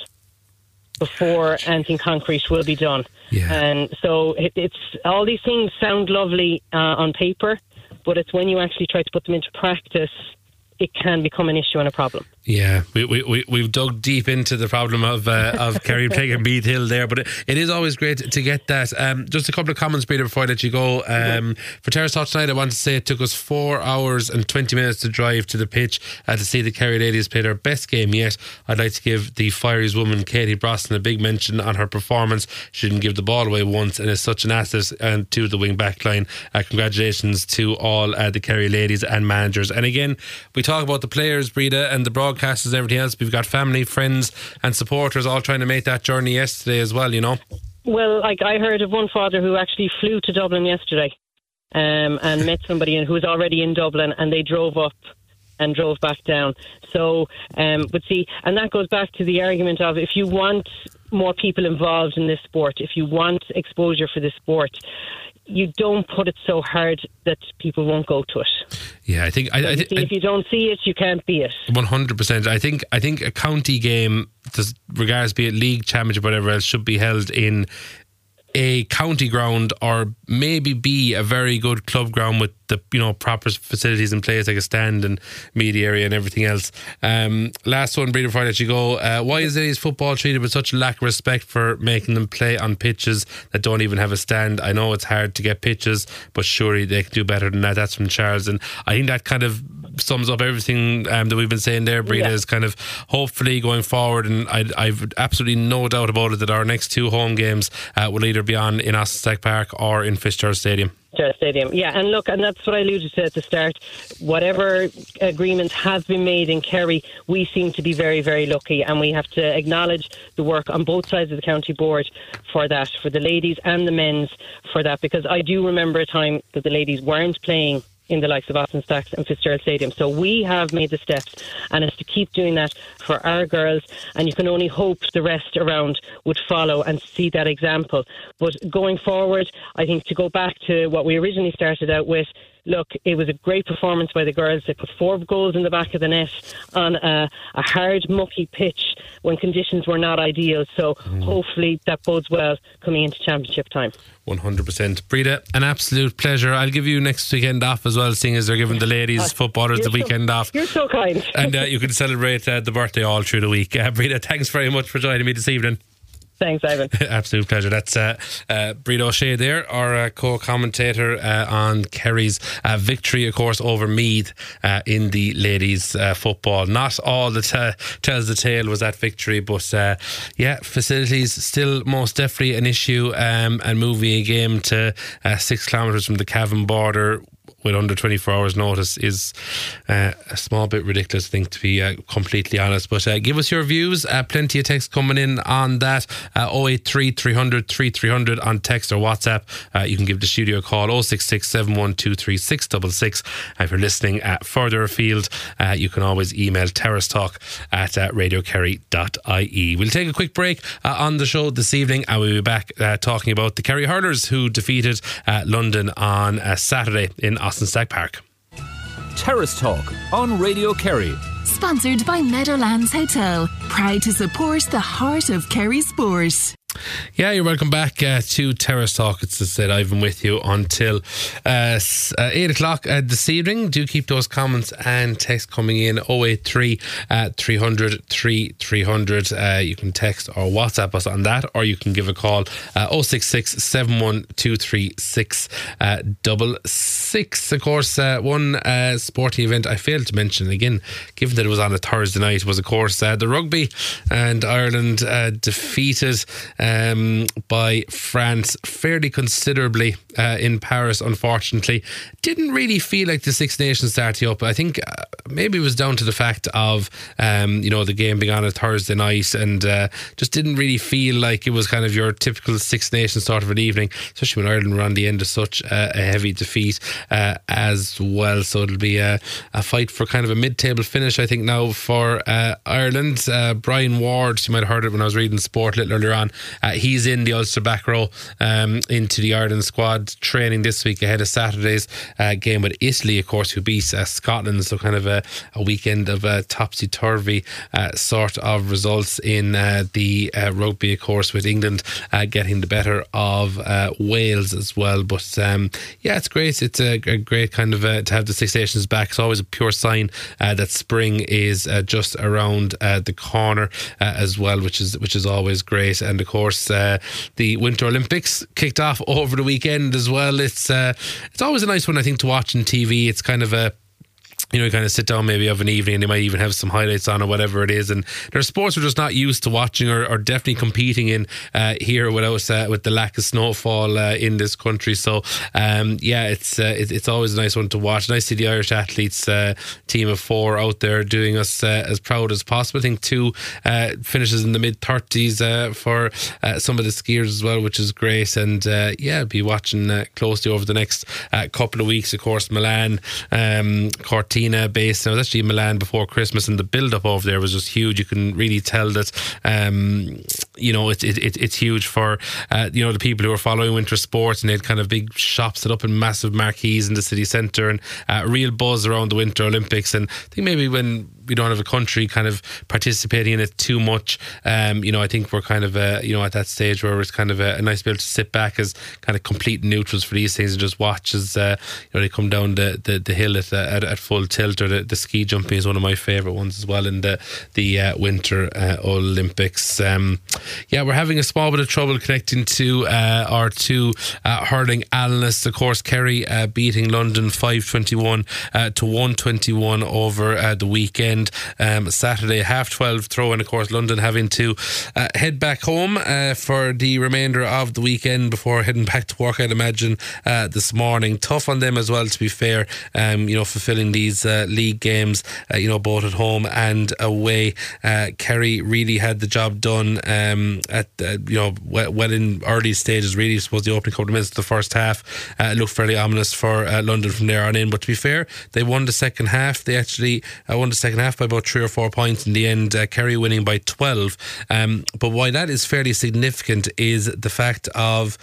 before anything concrete will be done. Yeah. And so it, it's all these things sound lovely uh, on paper, but it's when you actually try to put them into practice, it can become an issue and a problem. Yeah, we, we, we, we've dug deep into the problem of uh, of Kerry playing in Meath Hill there, but it, it is always great to get that. Um, just a couple of comments, Peter, before I let you go. Um, for Terrace Talk tonight, I want to say it took us four hours and twenty minutes to drive to the pitch uh, to see the Kerry ladies play their best game yet. I'd like to give the Fireys woman, Katie Brosnan, a big mention on her performance. She didn't give the ball away once and is such an asset uh, to the wing back line. Uh, congratulations to all uh, the Kerry ladies and managers. And again, we talk about the players, Breda, and the broadcasters and everything else. We've got family, friends and supporters all trying to make that journey yesterday as well, you know. Well, like I heard of one father who actually flew to Dublin yesterday um, and met somebody who was already in Dublin, and they drove up and drove back down. So, um, but see, and that goes back to the argument of, if you want more people involved in this sport, if you want exposure for this sport, you don't put it so hard that people won't go to it. Yeah, I think I, I th- see, if you don't see it, you can't be it. One hundred percent. I think I think a county game, does, regardless be it league, championship, whatever else, should be held in a county ground, or maybe be a very good club ground with the, you know, proper facilities in place, like a stand and media area and everything else. Um, last one, Breda, before I let you go. Uh, why is ladies football treated with such lack of respect for making them play on pitches that don't even have a stand? I know it's hard to get pitches, but surely they can do better than that. That's from Charles, and I think that kind of sums up everything um, that we've been saying there, Breda. Yeah. Is kind of hopefully going forward, and I, I've absolutely no doubt about it that our next two home games uh, will either be on in Austin Stack Park or in Fitzgerald Stadium. Stadium, yeah, and look, and that's what I alluded to at the start. Whatever agreements have been made in Kerry, we seem to be very, very lucky, and we have to acknowledge the work on both sides of the county board for that, for the ladies and the men's for that, because I do remember a time that the ladies weren't playing in the likes of Austin Stacks and Fitzgerald Stadium. So we have made the steps, and it's to keep doing that for our girls, and you can only hope the rest around would follow and see that example. But going forward, I think to go back to what we originally started out with, look, it was a great performance by the girls. They put four goals in the back of the net on a, a hard, mucky pitch when conditions were not ideal. So mm. hopefully that bodes well coming into championship time. one hundred percent. Breda, an absolute pleasure. I'll give you next weekend off as well, seeing as they're giving the ladies uh, footballers the weekend so, off. You're so kind. And uh, you can celebrate uh, the birthday all through the week. Uh, Breda, thanks very much for joining me this evening. Thanks, Ivan. Absolute pleasure. That's uh, uh, Breda O'Shea there, our uh, co-commentator uh, on Kerry's uh, victory, of course, over Meath uh, in the ladies' uh, football. Not all that t- tells the tale was that victory, but uh, yeah, facilities still most definitely an issue, um, and moving a game to uh, six kilometres from the Cavan border with under twenty-four hours notice is uh, a small bit ridiculous, I think, to be uh, completely honest. But uh, give us your views. Uh, plenty of text coming in on that. uh, oh eight three, three hundred, thirty-three hundred on text or WhatsApp. Uh, you can give the studio a call, oh six six, seven one two three, six six six. If you're listening uh, further afield, uh, you can always email terrace talk at uh, radio kerry dot I E. We'll take a quick break uh, on the show this evening, and we'll be back uh, talking about the Kerry hurlers who defeated uh, London on uh, Saturday in Austin Stack Park. Terrace Talk on Radio Kerry. Sponsored by Meadowlands Hotel. Proud to support the heart of Kerry sport. Yeah, you're welcome back uh, to Terrace Talk. It's as I said, I've been with you until uh, uh, eight o'clock uh, this evening. Do keep those comments and text coming in. oh eight three, three hundred, thirty-three hundred. Uh, you can text or WhatsApp us on that, or you can give a call uh, oh six six, seven one two three, six six six. Of course, uh, one uh, sporting event I failed to mention again, given that it was on a Thursday night, was of course uh, the rugby, and Ireland uh, defeated Um, by France fairly considerably uh, in Paris. Unfortunately, didn't really feel like the Six Nations started up. I think uh, maybe it was down to the fact of um, you know, the game being on a Thursday night, and uh, just didn't really feel like it was kind of your typical Six Nations sort of an evening, especially when Ireland were on the end of such uh, a heavy defeat uh, as well. So it'll be a, a fight for kind of a mid-table finish, I think, now for uh, Ireland. uh, Brian Ward, you might have heard it when I was reading Sport a little earlier on, uh, he's in the Ulster back row um, into the Ireland squad, training this week ahead of Saturday's uh, game with Italy, of course, who beat uh, Scotland. So kind of a, a weekend of uh, topsy-turvy uh, sort of results in uh, the uh, rugby, of course, with England uh, getting the better of uh, Wales as well. But um, yeah, it's great. It's a, a great kind of uh, to have the Six Nations back. It's always a pure sign uh, that spring is uh, just around uh, the corner uh, as well, which is which is always great. And of course, uh, the Winter Olympics kicked off over the weekend as well. It's uh, it's always a nice one, I think, to watch on T V. It's kind of a you know, you kind of sit down maybe of an evening and they might even have some highlights on or whatever it is. And there's sports we're just not used to watching or, or definitely competing in uh, here without uh, with the lack of snowfall uh, in this country. So, um, yeah, it's, uh, it, it's always a nice one to watch. Nice to see the Irish athletes, uh, team of four out there doing us uh, as proud as possible. I think two uh, finishes in the mid-thirties uh, for uh, some of the skiers as well, which is great. And, uh, yeah, be watching uh, closely over the next uh, couple of weeks. Of course, Milan, um, Cortina based. I was actually in Milan before Christmas, and the build-up over there was just huge. You can really tell that, um, you know, it, it, it, it's huge for, uh, you know, the people who are following winter sports, and they had kind of big shops set up in massive marquees in the city centre, and uh, real buzz around the Winter Olympics. And I think maybe when we don't have a country kind of participating in it too much, um, you know, I think we're kind of, uh, you know, at that stage where it's kind of a, a nice to be able to sit back as kind of complete neutrals for these things and just watch as, uh, you know, they come down the, the, the hill at, at, at full tilt. Or the, the ski jumping is one of my favourite ones as well in the, the uh, Winter uh, Olympics. Um, yeah, we're having a small bit of trouble connecting to uh, our two uh, hurling analysts. Of course, Kerry uh, beating London five twenty-one uh, to one twenty-one over uh, the weekend. Um, Saturday, half twelve throw, and of course London having to uh, head back home uh, for the remainder of the weekend before heading back to work, I'd imagine, uh, this morning. Tough on them as well, to be fair, um, you know, fulfilling these uh, league games, uh, you know, both at home and away. uh, Kerry really had the job done um, at uh, you know, well, well in early stages, really. I suppose the opening couple of minutes of the first half uh, looked fairly ominous for uh, London from there on in, but to be fair, they won the second half. They actually uh, won the second half by about three or four points in the end, uh, Kerry winning by twelve. Um, but why that is fairly significant is the fact of,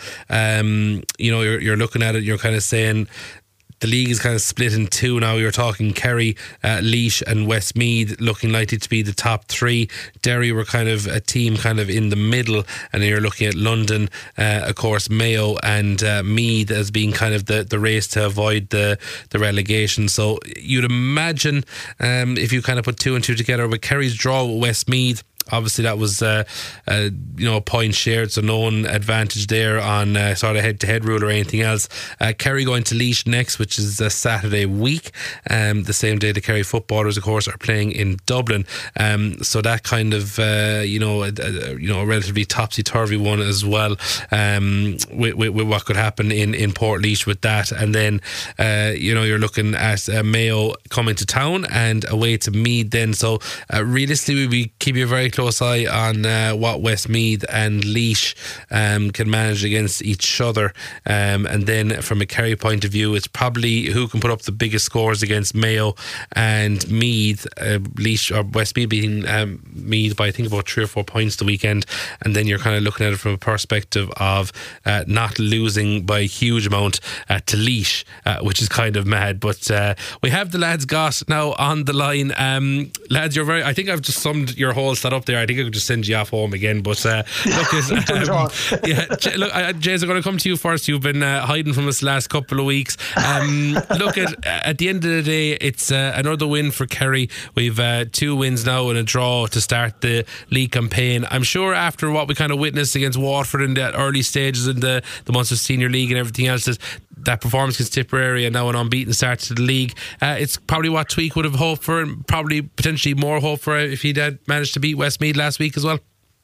um, you know, you're, you're looking at it, you're kind of saying the league is kind of split in two now. You're talking Kerry, uh, Laois and Westmeath looking likely to be the top three. Derry were kind of a team kind of in the middle, and then you're looking at London, uh, of course, Mayo and uh, Meath as being kind of the, the race to avoid the, the relegation. So you'd imagine um, if you kind of put two and two together with Kerry's draw with Westmeath, obviously that was uh, uh, you know, a point shared, so no one advantage there on uh, sort of head-to-head rule or anything else. uh, Kerry going to Laois next, which is a Saturday week, um, the same day the Kerry footballers, of course, are playing in Dublin. Um, so that kind of uh, you know a, a, you know a relatively topsy-turvy one as well, um, with, with, with what could happen in, in Portlaoise with that. And then uh, you know, you're looking at uh, Mayo coming to town and away to Meath then. So uh, realistically, we keep you very close eye on uh, what Westmeath and Laois um, can manage against each other. Um, and then from a Kerry point of view, it's probably who can put up the biggest scores against Mayo and Meath. Uh, Laois or Westmeath beating um, Meath by I think about three or four points the weekend. And then you're kind of looking at it from a perspective of uh, not losing by a huge amount uh, to Laois, uh, which is kind of mad. But uh, we have the lads got now on the line. Um, lads, you're very. I think I've just summed your whole setup there. I think I could just send you off home again. But uh, look, at, um, yeah, look, uh, Jays, I'm going to come to you first. You've been uh, hiding from us the last couple of weeks. Um, look, at at the end of the day, it's uh, another win for Kerry. We've uh, two wins now and a draw to start the league campaign. I'm sure after what we kind of witnessed against Waterford in the early stages in the the months of Senior League and everything else, that that performance against Tipperary and now an unbeaten start to the league, uh, it's probably what Tweak would have hoped for, and probably potentially more hope for if he'd had managed to beat Westmeath last week as well.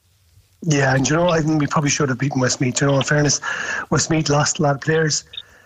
Yeah, and you know, I think we probably should have beaten Westmeath. You know, in fairness, Westmeath lost a lot of players.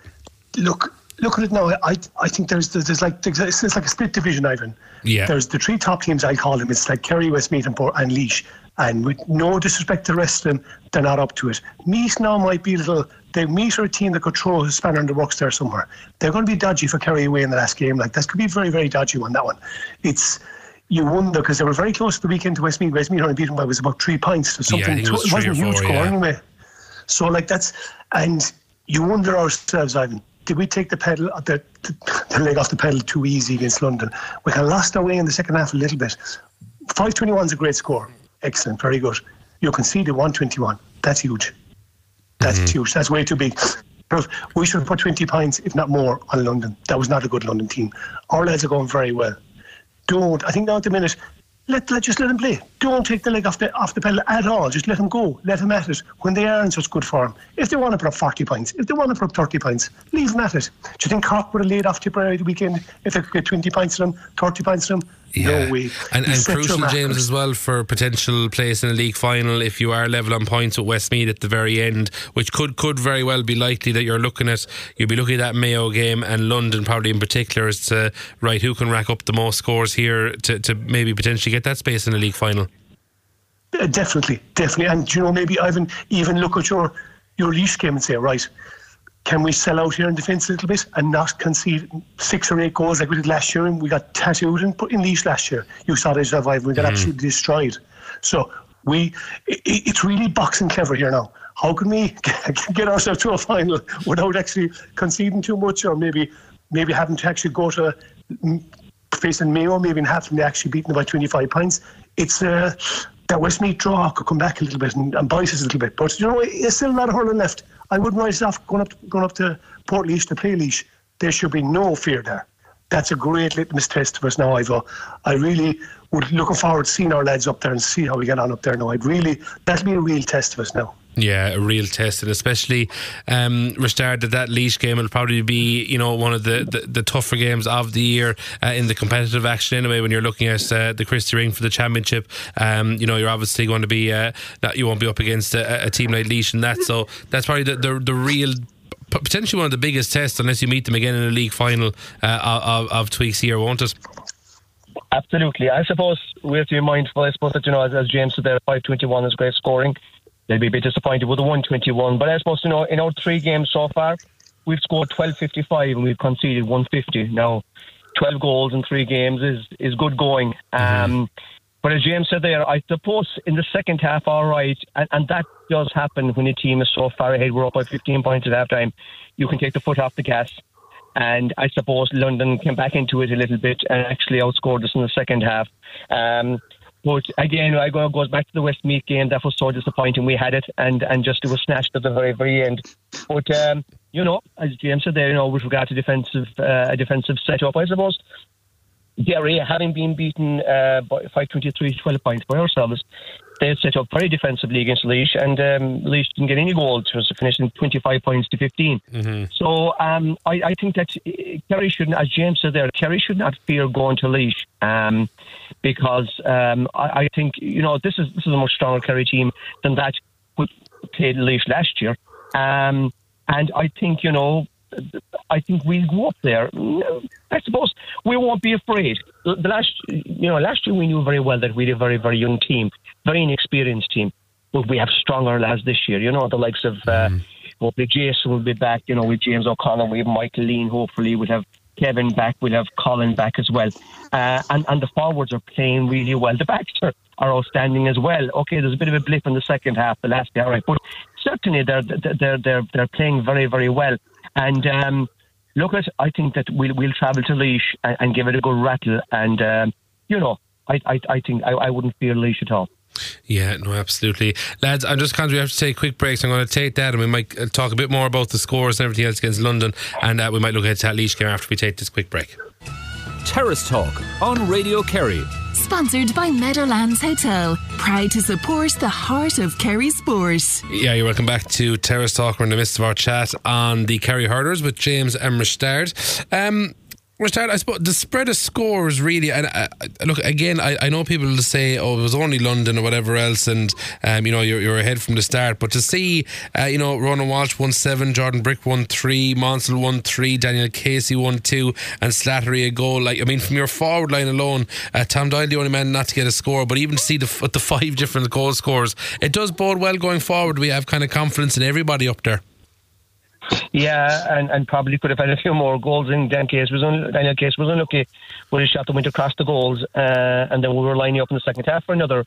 Look, look at it now. I I think there's there's like it's like a split division, Ivan. Yeah. There's the three top teams, I call them. It's like Kerry, Westmeath, and Port and Laois. And with no disrespect to the rest of them, they're not up to it. Meath now might be a little. They Meath are a team that could throw a spanner in the works there somewhere. They're going to be dodgy for Kerry away in the last game. Like, that could be a very, very dodgy one. That one. It's. you wonder, because they were very close to the weekend to Westmeath. Westmeath only beat them by was about three points to something. Yeah, I think it was it wasn't a three or huge four, score yeah. anyway. So like that's, and you wonder ourselves, Ivan, did we take the pedal, the, the, the leg off the pedal too easy against London? We kind of lost our way in the second half a little bit. five twenty-one is a great score. Excellent, very good. You conceded one twenty-one. That's huge. That's Mm-hmm. huge. That's way too big. We should have put twenty points, if not more, on London. That was not a good London team. Our lads are going very well. Don't, I think now at the minute, let, let just let them play. Don't take the leg off the off the pedal at all. Just let them go. Let them at it when they are in such good form. If they want to put up forty points, if they want to put up thirty points, leave them at it. Do you think Cork would have laid off Tipperary the weekend if they could get twenty points to them, thirty points to them? Yeah. No way. And, You and set your crucial, markers. James, as well for potential place in a league final if you are level on points with Westmeath at the very end, which could could very well be likely that you're looking at. You'll be looking at that Mayo game and London probably in particular as to right who can rack up the most scores here to, to maybe potentially get that space in a league final. Uh, definitely, definitely. And you know, maybe Ivan, even look at your your Laois game and say, right, can we sell out here in defence a little bit and not concede six or eight goals like we did last year? And we got tattooed in, in Laois last year. You saw they survived. We got mm. absolutely destroyed. So we, it, it's really boxing clever here now. How can we get ourselves to a final without actually conceding too much, or maybe maybe having to actually go to facing Mayo, maybe having to actually beaten them by twenty-five points? It's uh, that Westmeath draw could come back a little bit and, and bite us a little bit. But you know, there's still a lot of hurling left. I wouldn't write it off going up, going up to Port Laois to play Laois. There should be no fear there. That's a great litmus test for us now, Ivo. I really would looking forward to seeing our lads up there and see how we get on up there now. I'd really, that'll be a real test of us now. Yeah, a real test, and especially um, Restard that that Laois game will probably be, you know, one of the, the, the tougher games of the year uh, in the competitive action anyway. When you're looking at uh, the Christy Ring for the championship, um, you know, you're obviously going to be uh, not, you won't be up against a, a team like Laois in that. So that's probably the the, the real. Potentially one of the biggest tests, unless you meet them again in a league final uh, of, of Tweaks here, won't it? Absolutely. I suppose we have to be mindful. I suppose that, you know, as, as James said there, five twenty-one is great scoring. They'll be a bit disappointed with the one twenty-one. But I suppose, you know, in our three games so far, we've scored twelve fifty-five and we've conceded one fifty. Now, twelve goals in three games is, is good going. Mm-hmm. Um, but as James said there, I suppose in the second half, all right, and, and that does happen when a team is so far ahead. We're up by fifteen points at half time. You can take the foot off the gas. And I suppose London came back into it a little bit and actually outscored us in the second half. Um, but again, I go goes back to the Westmeath game. That was so disappointing. We had it, and, and just it was snatched at the very, very end. But um, you know, as James said there, you know, with regard to defensive, uh, a defensive setup, I suppose Derry, having been beaten uh, by five twenty-three, twelve points by ourselves, they set up very defensively against Laois, and um, Laois didn't get any goals. It was finishing twenty-five points to fifteen. Mm-hmm. So um, I, I think that Kerry shouldn't, as James said there, Kerry should not fear going to Laois, um, because um, I, I think, you know, this is this is a much stronger Kerry team than that who played Laois last year. Um, and I think, you know, I think we'll go up there. I suppose we won't be afraid. The last, you know, last year we knew very well that we had a very, very young team, very inexperienced team. But we have stronger lads this year. You know, the likes of uh, mm. hopefully Jason will be back. You know, with James O'Connor, we have Michael Lean. Hopefully, we'll have Kevin back. We'll have Colin back as well. Uh, and and the forwards are playing really well. The backs are, are outstanding as well. Okay, there's a bit of a blip in the second half, the last day, all right, but certainly they're they're they're they're playing very, very well. And um, look at, I think that we'll we'll travel to Laois and, and give it a good rattle. And um, you know, I I, I think I, I wouldn't fear Laois at all. Yeah, no, absolutely. Lads, I'm just conscious we have to take quick breaks. I'm going to take that and we might talk a bit more about the scores and everything else against London, and uh, we might look at that Laois game after we take this quick break. Terrace Talk on Radio Kerry. Sponsored by Meadowlands Hotel. Proud to support the heart of Kerry sport. Yeah, you're welcome back to Terrace Talk. We're in the midst of our chat on the Kerry Hurlers with James and Restard. Um... Restard, I suppose the spread of scores really, and uh, look again, I, I know people will say, oh, it was only London or whatever else, and um, you know, you're, you're ahead from the start, but to see, uh, you know, Ronan Walsh won seven, Jordan Brick won three, Monsell won three, Daniel Casey won two, and Slattery a goal. Like, I mean, from your forward line alone, uh, Tom Doyle the only man not to get a score, but even to see the, the five different goal scorers, it does bode well going forward. We have kind of confidence in everybody up there. Yeah, and, and probably could have had a few more goals in. Daniel Case was un, Daniel Case was unlucky with a shot that went across the goals, uh, and then we were lining up in the second half for another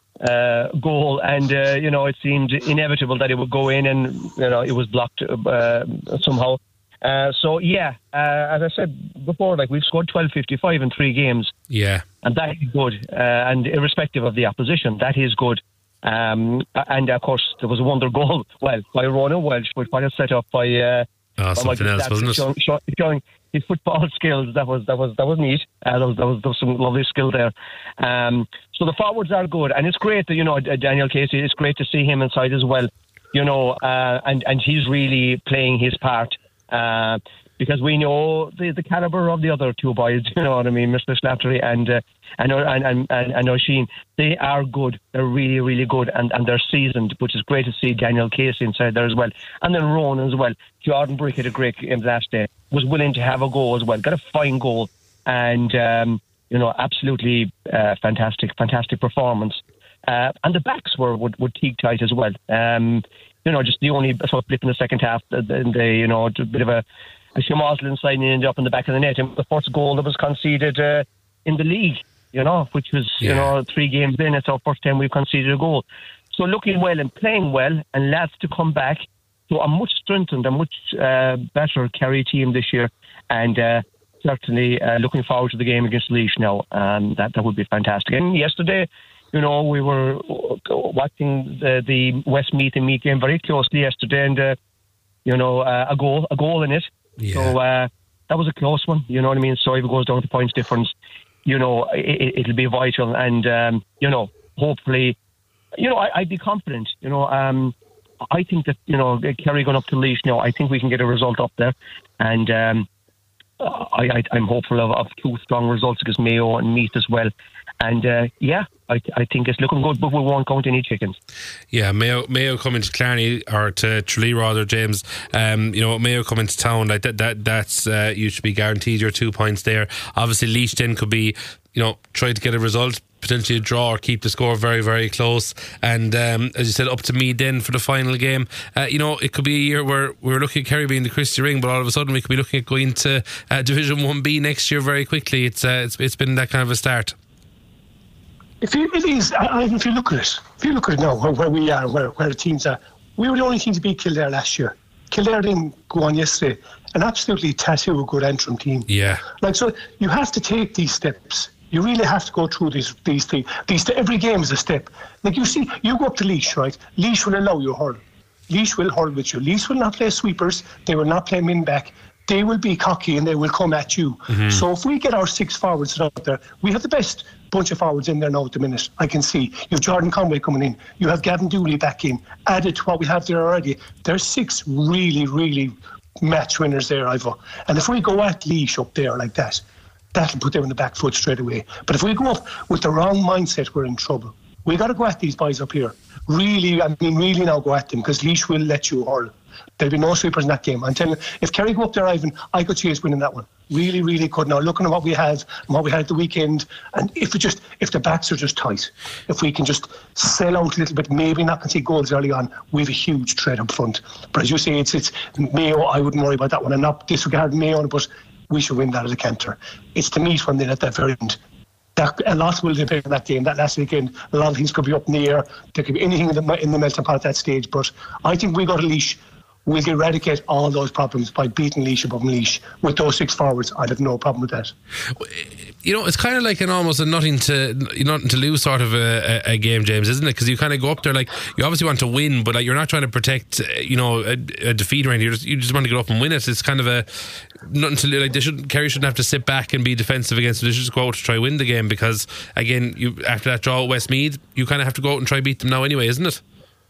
uh, goal, and uh, you know, it seemed inevitable that it would go in, and you know, it was blocked uh, somehow. Uh, so yeah, uh, as I said before, like we've scored twelve fifty-five in three games. Yeah, and that is good. Uh, and irrespective of the opposition, that is good. Um, and of course, there was a wonder goal, well, by Ronan Welsh, but quite a set up by uh, oh, something else, wasn't it? Showing, showing, showing his football skills. That was that was that was neat. Uh, that was that was, that was some lovely skill there. Um, so the forwards are good, and it's great that you know Daniel Casey. It's great to see him inside as well. You know, uh, and and he's really playing his part. Uh, because we know the, the calibre of the other two boys, you know what I mean, Mister Slattery and uh, and and and, and, and Oisin. They are good. They're really, really good, and, and they're seasoned, which is great to see Daniel Casey inside there as well. And then Ronan as well. Jordan Brick had a great game last day. Was willing to have a goal as well. Got a fine goal, and um, you know, absolutely uh, fantastic, fantastic performance. Uh, and the backs were would, would teak tight as well. Um, you know, just the only sort of blip in the second half. The, the, the you know, a bit of a. Actually, Moslin signing ended up in the back of the net, and the first goal that was conceded uh, in the league, you know, which was, yeah. you know, three games in. It's our first time we've conceded a goal. So looking well and playing well, and lads to come back to a much strengthened, a much uh, better Kerry team this year, and uh, certainly uh, looking forward to the game against Laois now. Um, that that would be fantastic. And yesterday, you know, we were watching the, the Westmeath and Meath game very closely yesterday, and uh, you know, uh, a goal, a goal in it. Yeah. So uh, that was a close one, you know what I mean? So if it goes down to points difference, you know, it, it'll be vital. And, um, you know, hopefully, you know, I, I'd be confident. You know, um, I think that, you know, Kerry going up to Laois now, I think we can get a result up there. And um, I, I, I'm hopeful of, of two strong results against Mayo and Meath as well. And uh, yeah, I, I think it's looking good, but we won't count any chickens. Yeah, Mayo Mayo coming to Clarny or to Tralee rather, James. Um, you know, Mayo coming to town like that. That that's uh, you should be guaranteed your two points there. Obviously, Laois then could be, you know, try to get a result, potentially a draw, or keep the score very, very close. And um, as you said, up to Meath then for the final game. Uh, you know, it could be a year where we're looking at Kerry being the Christy Ring, but all of a sudden we could be looking at going to uh, Division one B next year very quickly. It's uh, it's it's been that kind of a start. If you, it is, I, if you look at it, if you look at it now, where, where we are, where, where the teams are, we were the only team to beat Kildare last year. Kildare didn't go on yesterday. An absolutely tattoo a good interim team. Yeah. Like, so you have to take these steps. You really have to go through these these things. These, every game is a step. Like you see, you go up to Laois, right? Laois will allow you hurl. Laois will hurl with you. Laois will not play sweepers. They will not play min back. They will be cocky and they will come at you. Mm-hmm. So if we get our six forwards out there, we have the best bunch of forwards in there now at the minute. I can see you have Jordan Conway coming in, you have Gavin Dooley back in, added to what we have there already. There's six really, really match winners there, Ivo. And if we go at Laois up there like that, that'll put them on the back foot straight away. But if we go up with the wrong mindset, we're in trouble. We got to go at these boys up here. Really, I mean, really now go at them, because Laois will let you hurl. There'll be no sweepers in that game. I'm telling you, if Kerry go up there, Ivan, I could see us winning that one. Really, really could. Now, looking at what we had and what we had at the weekend, and if we just, if the backs are just tight, if we can just sell out a little bit, maybe not concede goals early on, we have a huge threat up front. But as you say, it's it's Mayo. I wouldn't worry about that one. I'm not disregarding Mayo, but we should win that as a canter. It's the Meath one then at that very end. That, a lot will depend on that game. That last weekend, a lot of things could be up in the air. There could be anything in the, in the melting pot at that stage. But I think we got a Laois. We'll eradicate all those problems by beating Laois above Laois. With those six forwards, I'd have no problem with that. You know, it's kind of like an almost a nothing to nothing to lose sort of a, a, a game, James, isn't it? Because you kind of go up there like, you obviously want to win, but like you're not trying to protect, you know, a, a defeat or anything. You just, you just want to get up and win it. It's kind of a nothing to like. They shouldn't Kerry shouldn't have to sit back and be defensive against it. They should just go out to try win the game, because again, you after that draw at Westmeath, you kind of have to go out and try beat them now anyway, isn't it?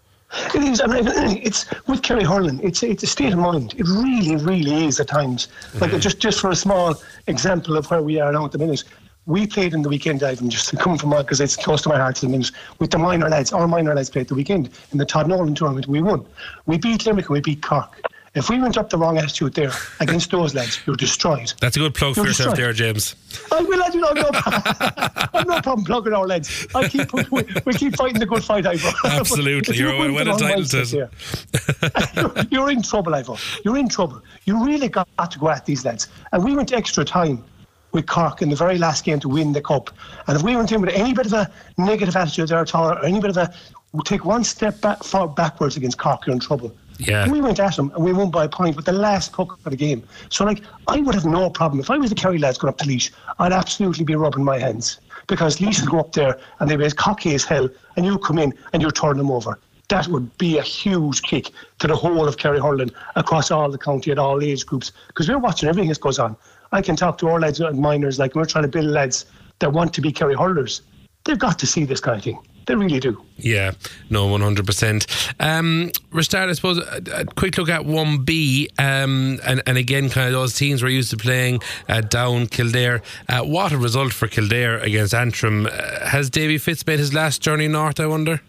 It is. I mean, it's with Kerry hurling. It's it's a state of mind. It really, really is at times. Like mm. just just for a small example of where we are now at the minute, we played in the weekend, Ivan, just to come from because it's close to my heart at the minute, with the minor lads. Our minor lads played the weekend in the Todd Nolan tournament. We won. We beat Limerick and we beat Cork. If we went up the wrong attitude there against those lads, you're destroyed. That's a good plug you're for yourself destroyed. there, James. I will, I do not know. I've no problem plugging our lads. I keep, we, we keep fighting the good fight, Ivor. Absolutely, you're well, well entitled to it. You're, you're in trouble, Ivor. You're in trouble. You really got to go at these lads. And we went extra time with Cork in the very last game to win the cup. And if we went in with any bit of a negative attitude there at all, or any bit of a, we'll take one step back, far backwards against Cork, you're in trouble. Yeah. We went at them and we won by a point with the last puck of the game. So, like, I would have no problem. If I was the Kerry lads going up to Laois, I'd absolutely be rubbing my hands. Because Laois would go up there and they'd be as cocky as hell, and you come in and you turn them over. That would be a huge kick to the whole of Kerry hurling across all the county at all age groups. Because we're watching everything that goes on. I can talk to our lads and minors, like we're trying to build lads that want to be Kerry hurlers. They've got to see this kind of thing. They really do. Yeah, no, one hundred percent. Um, we're starting, I suppose, a, a quick look at one B, um, and, and again, kind of those teams we're used to playing uh, down Kildare. Uh, what a result for Kildare against Antrim. Uh, has Davy Fitz made his last journey north, I wonder?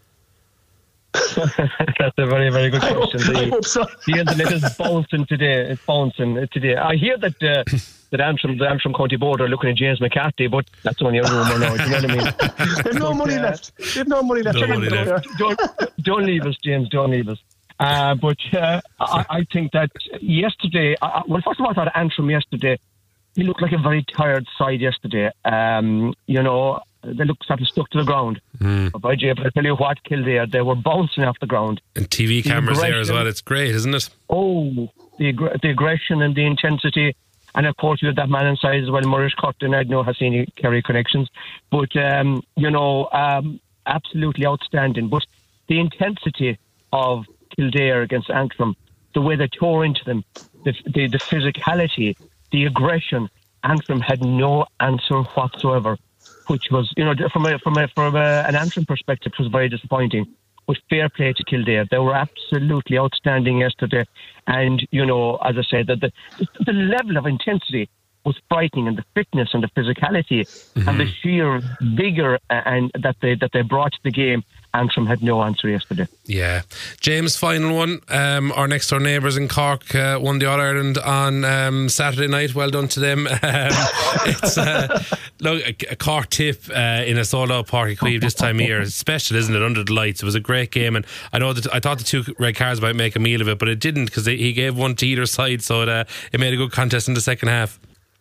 That's a very, very good question. I hope, the, I hope so. the internet is bouncing today. It's bouncing today. I hear that uh, that Antrim, the Antrim County Board are looking at James McCarthy, but that's only a rumour now. Do you know what I mean? They've no But, money uh, left. They've no money left. No They're money not left. going don't, don't leave us, James. Don't leave us. Uh, but uh, I, I think that yesterday, uh, well, first of all, I thought Antrim yesterday, he looked like a very tired side yesterday. Um, you know, they looked sort of stuck to the ground. Mm. But by Jay, but I tell you what, Kildare, they were bouncing off the ground. And T V cameras there as aggression. well. It's great, isn't it? Oh, the, aggr- the aggression and the intensity. And of course, you had that man inside as well, Maurice Curtin. I don't know has any Kerry connections. But, um, you know, um, absolutely outstanding. But the intensity of Kildare against Antrim, the way they tore into them, the, the, the physicality, the aggression, Antrim had no answer whatsoever, which was, you know, from a, from a, from a, an Antrim perspective, it was very disappointing. But fair play to Kildare. They were absolutely outstanding yesterday. And, you know, as I said, the, the, the level of intensity was frightening, and the fitness and the physicality mm-hmm. and the sheer vigour and that they that they brought to the game. Antrim had no answer yesterday. Yeah. James, final one. Um, our next door neighbours in Cork uh, won the All-Ireland on um, Saturday night. Well done to them. Um, it's uh, look, a, a Cork tip uh, in a sold-out Páirc Uí Chaoimh this time of year. It's special, isn't it? Under the lights. It was a great game, and I know that I thought the two red cards might make a meal of it, but it didn't, because he gave one to either side, so it, uh, it made a good contest in the second half.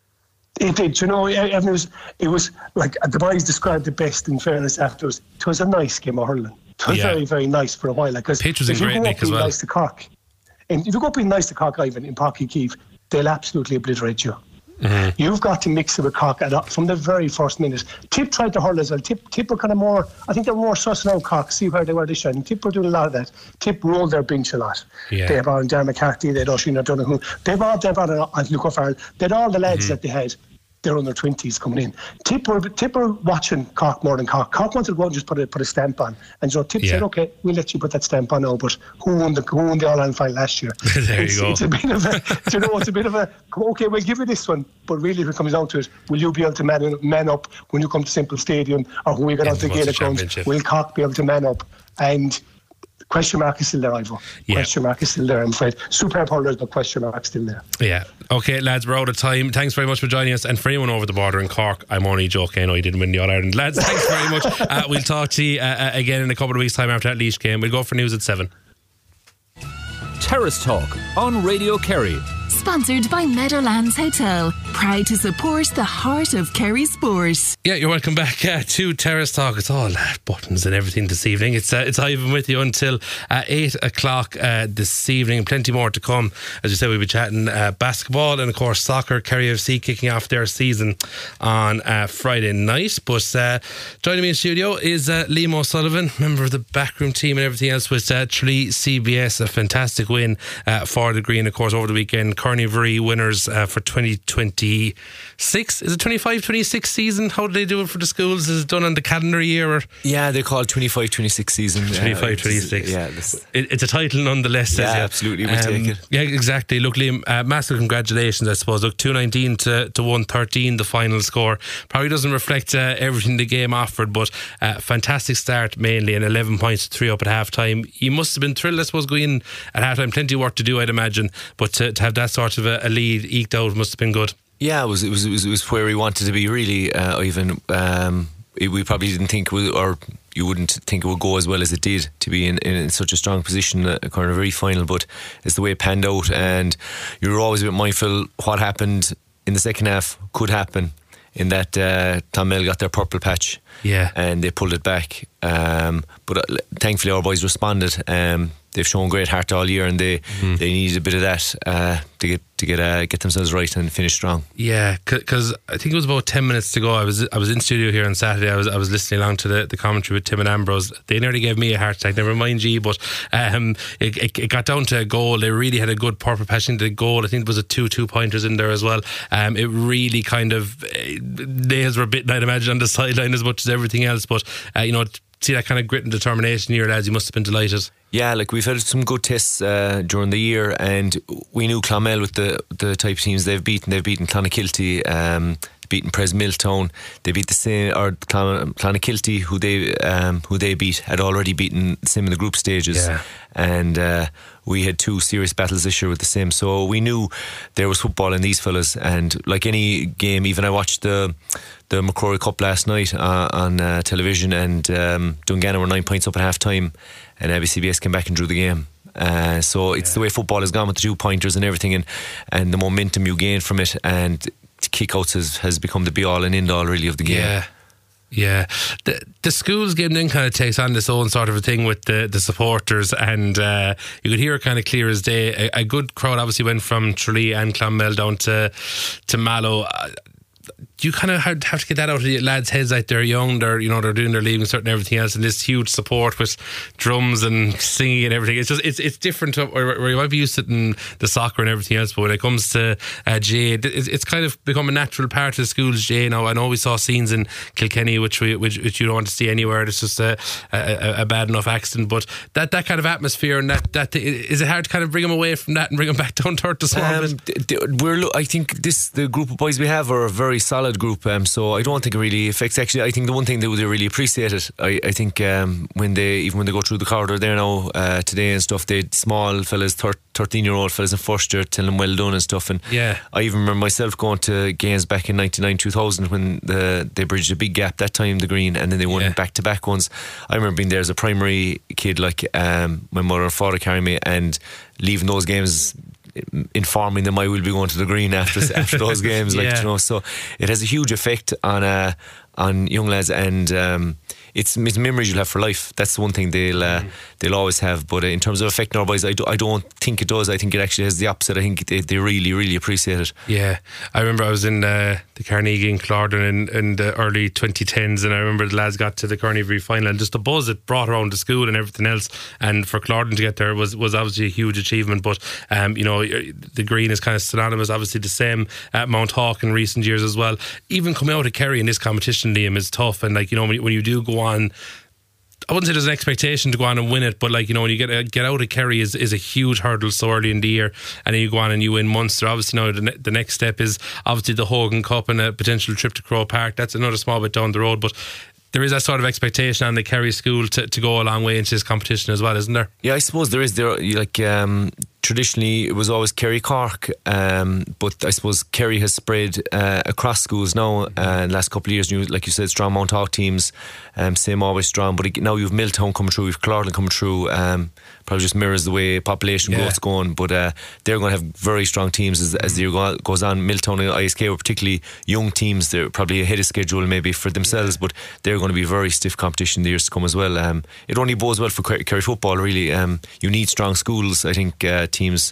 It did, you know. It was, it was like the boys described it best. In fairness, afterwards, it was a nice game of hurling. It was Yeah. very, very nice for a while. Like, because Pitch was in if you great go nick up as being well. nice to Cork, and if you go up being nice to Cork, Ivan, in Páirc Uí Chaoimh, they'll absolutely obliterate you. Mm-hmm. You've got to mix it with Cork at, from the very first minute. Tip tried to hurl as well. Tip, Tip were kind of more, I think they were more sussing out Cork, see where they were this year. And Tip were doing a lot of that. Tip rolled their bench a lot. Yeah. They brought in Darren McCarthy, they had Oisin O'Donoghue. They've all, they brought in Luke O'Farrell. They had all the lads mm-hmm. that they had. They're under twenties coming in. Tip were, Tip were watching Cork more than Cork. Cork wanted to go and just put a, put a stamp on. And so Tip yeah. said, OK, we'll let you put that stamp on now, but who won the, who won the All-Ireland final last year? There it's, you go. It's a bit of a, you know, it's a bit of a, OK, we'll give you this one. But really, if it comes down to it, will you be able to man, man up when you come to Simple Stadium, or when we get out to the Gaelic grounds? Will Cork be able to man up? And question mark is still there, Ivo. Yeah. Question mark is still there, I'm afraid. Superb hurlers, but question mark still there. Yeah. Okay, lads, we're out of time. Thanks very much for joining us. And for anyone over the border in Cork, I'm only joking. I know you didn't win the All-Ireland. Lads, thanks very much. Uh, we'll talk to you uh, again in a couple of weeks' time after that Laois game. We'll go for news at seven. Terrace Talk on Radio Kerry. Sponsored by Meadowlands Hotel. Proud to support the heart of Kerry sport. Yeah, you're welcome back uh, to Terrace Talk. It's all uh, buttons and everything this evening. It's uh, it's Ivan with you until uh, eight o'clock uh, this evening. Plenty more to come. As you said, we'll be chatting uh, basketball and, of course, soccer. Kerry F C kicking off their season on uh, Friday night. But uh, joining me in studio is uh, Liam O'Sullivan, member of the backroom team and everything else with uh, Tralee C B S. A fantastic win uh, for the Green, of course, over the weekend. Kearney Vree winners uh, for twenty twenty twenty-six. Is it twenty-five twenty-six season? How do they do it for the schools? Is it done on the calendar year? Or? Yeah, they call it twenty-five twenty-six season. twenty-five twenty-six. Uh, yeah, this, it, it's a title nonetheless. Yeah, yeah. absolutely. We um, take it. Yeah, exactly. Look, Liam, uh, massive congratulations, I suppose. Look, two nineteen to, to one thirteen, the final score. Probably doesn't reflect uh, everything the game offered, but uh, fantastic start mainly, and eleven points, three up at half time. You must have been thrilled, I suppose, going in at half time. Plenty of work to do, I'd imagine, but to, to have that sort of a, a lead eked out must have been good. Yeah, it was it was it was, it was where we wanted to be, really, uh, Ivan. Um, it, we probably didn't think we, or you wouldn't think it would go as well as it did, to be in, in, in such a strong position uh, kind of very final, but it's the way it panned out, and you were always a bit mindful what happened in the second half could happen, in that uh, Clonmel got their purple patch, yeah, and they pulled it back, um, but uh, thankfully our boys responded. Um, they've shown great heart all year, and they mm. they needed a bit of that uh, to get to get uh, get themselves right and finish strong. Yeah, because I think it was about ten minutes to go. I was I was in studio here on Saturday. I was I was listening along to the, the commentary with Tim and Ambrose. They nearly gave me a heart attack. Never mind G, but um, it, it, it got down to a goal. They really had a good purple patch into the goal. I think it was a two two pointers in there as well. Um, it really kind of uh, nails were bitten, I'd imagine, on the sideline as much as everything else. But uh, you know, see that kind of grit and determination here, lads. You must have been delighted. Yeah, like we've had some good tests uh, during the year, and we knew Clonmel with the the type of teams they've beaten. They've beaten Clonakilty, um, beaten Pres Milltown. They beat the same, or Clonakilty, who they um, who they beat, had already beaten the same in the group stages. Yeah. And uh, we had two serious battles this year with the same. So we knew there was football in these fellas. And like any game, even I watched the the McCrory Cup last night uh, on uh, television, and um, Dungannon were nine points up at half time, and A B C B S came back and drew the game. Uh, so it's yeah. the way football has gone with the two pointers and everything, and, and the momentum you gain from it, and kickouts has, has become the be all and end all really of the game. Yeah. Yeah, the the schools game then kind of takes on this own sort of a thing with the, the supporters, and uh, you could hear it kind of clear as day. A, a good crowd obviously went from Tralee and Clonmel down to to Mallow. Uh, you kind of have to get that out of the lads' heads, like they're young, they're you know they're doing their leaving cert and everything else, and this huge support with drums and singing and everything. It's just it's it's different to where, where you might be used to it in the soccer and everything else, but when it comes to uh, Jay, it's, it's kind of become a natural part of the schools. Jay, now I know we saw scenes in Kilkenny which we which, which you don't want to see anywhere. It's just a, a, a bad enough accident, but that, that kind of atmosphere and that that is it hard to kind of bring them away from that and bring them back down to earth to small um, we're I think this the group of boys we have are a very solid group, um, so I don't think it really affects. Actually, I think the one thing that they really appreciate it, I, I think um, when they even when they go through the corridor there now uh, today and stuff, they small fellas, thirteen year old fellas in first year telling them well done and stuff. And yeah, I even remember myself going to games back in ninety-nine two thousand when the, they bridged a big gap that time, the green, and then they won yeah. back to back ones. I remember being there as a primary kid, like um, my mother and father carrying me, and leaving those games informing them I will be going to the green after after those games, like yeah. you know. So it has a huge effect on uh, on young lads, and um, it's, it's memories you'll have for life. That's the one thing they'll uh, mm. they'll always have. But uh, in terms of affecting our boys, I, do, I don't think it does. I think it actually has the opposite. I think they, they really really appreciate it. Yeah, I remember I was in uh, the Carnegie in Clordon in, in the early twenty tens, and I remember the lads got to the Carnegie final, and just the buzz it brought around the school and everything else. And for Clordon to get there was, was obviously a huge achievement. But um, you know, the green is kind of synonymous, obviously the same at Mount Hawk in recent years as well. Even coming out of Kerry in this competition, Liam, is tough. And like you know, when you, when you do go on, I wouldn't say there's an expectation to go on and win it, but like you know, when you get get out of Kerry is, is a huge hurdle so early in the year, and then you go on and you win Munster. Obviously now the, ne- the next step is obviously the Hogan Cup and a potential trip to Croke Park. That's another small bit down the road, but there is that sort of expectation on the Kerry school to, to go a long way into this competition as well, isn't there? Yeah, I suppose there is. There like um, traditionally it was always Kerry Cork, um, but I suppose Kerry has spread uh, across schools now uh, in the last couple of years. You, like you said, strong Mount Hawk teams, um, same always strong, but now you've Milltown coming through, you've Clordon coming through. Um, probably just mirrors the way population yeah. growth's going, but uh, they're going to have very strong teams as, as the year go, goes on. Milltown and I S K were particularly young teams. They're probably ahead of schedule maybe for themselves, but they're going to be very stiff competition the years to come as well. Um, it only bodes well for Kerry football really. Um, you need strong schools. I think uh, teams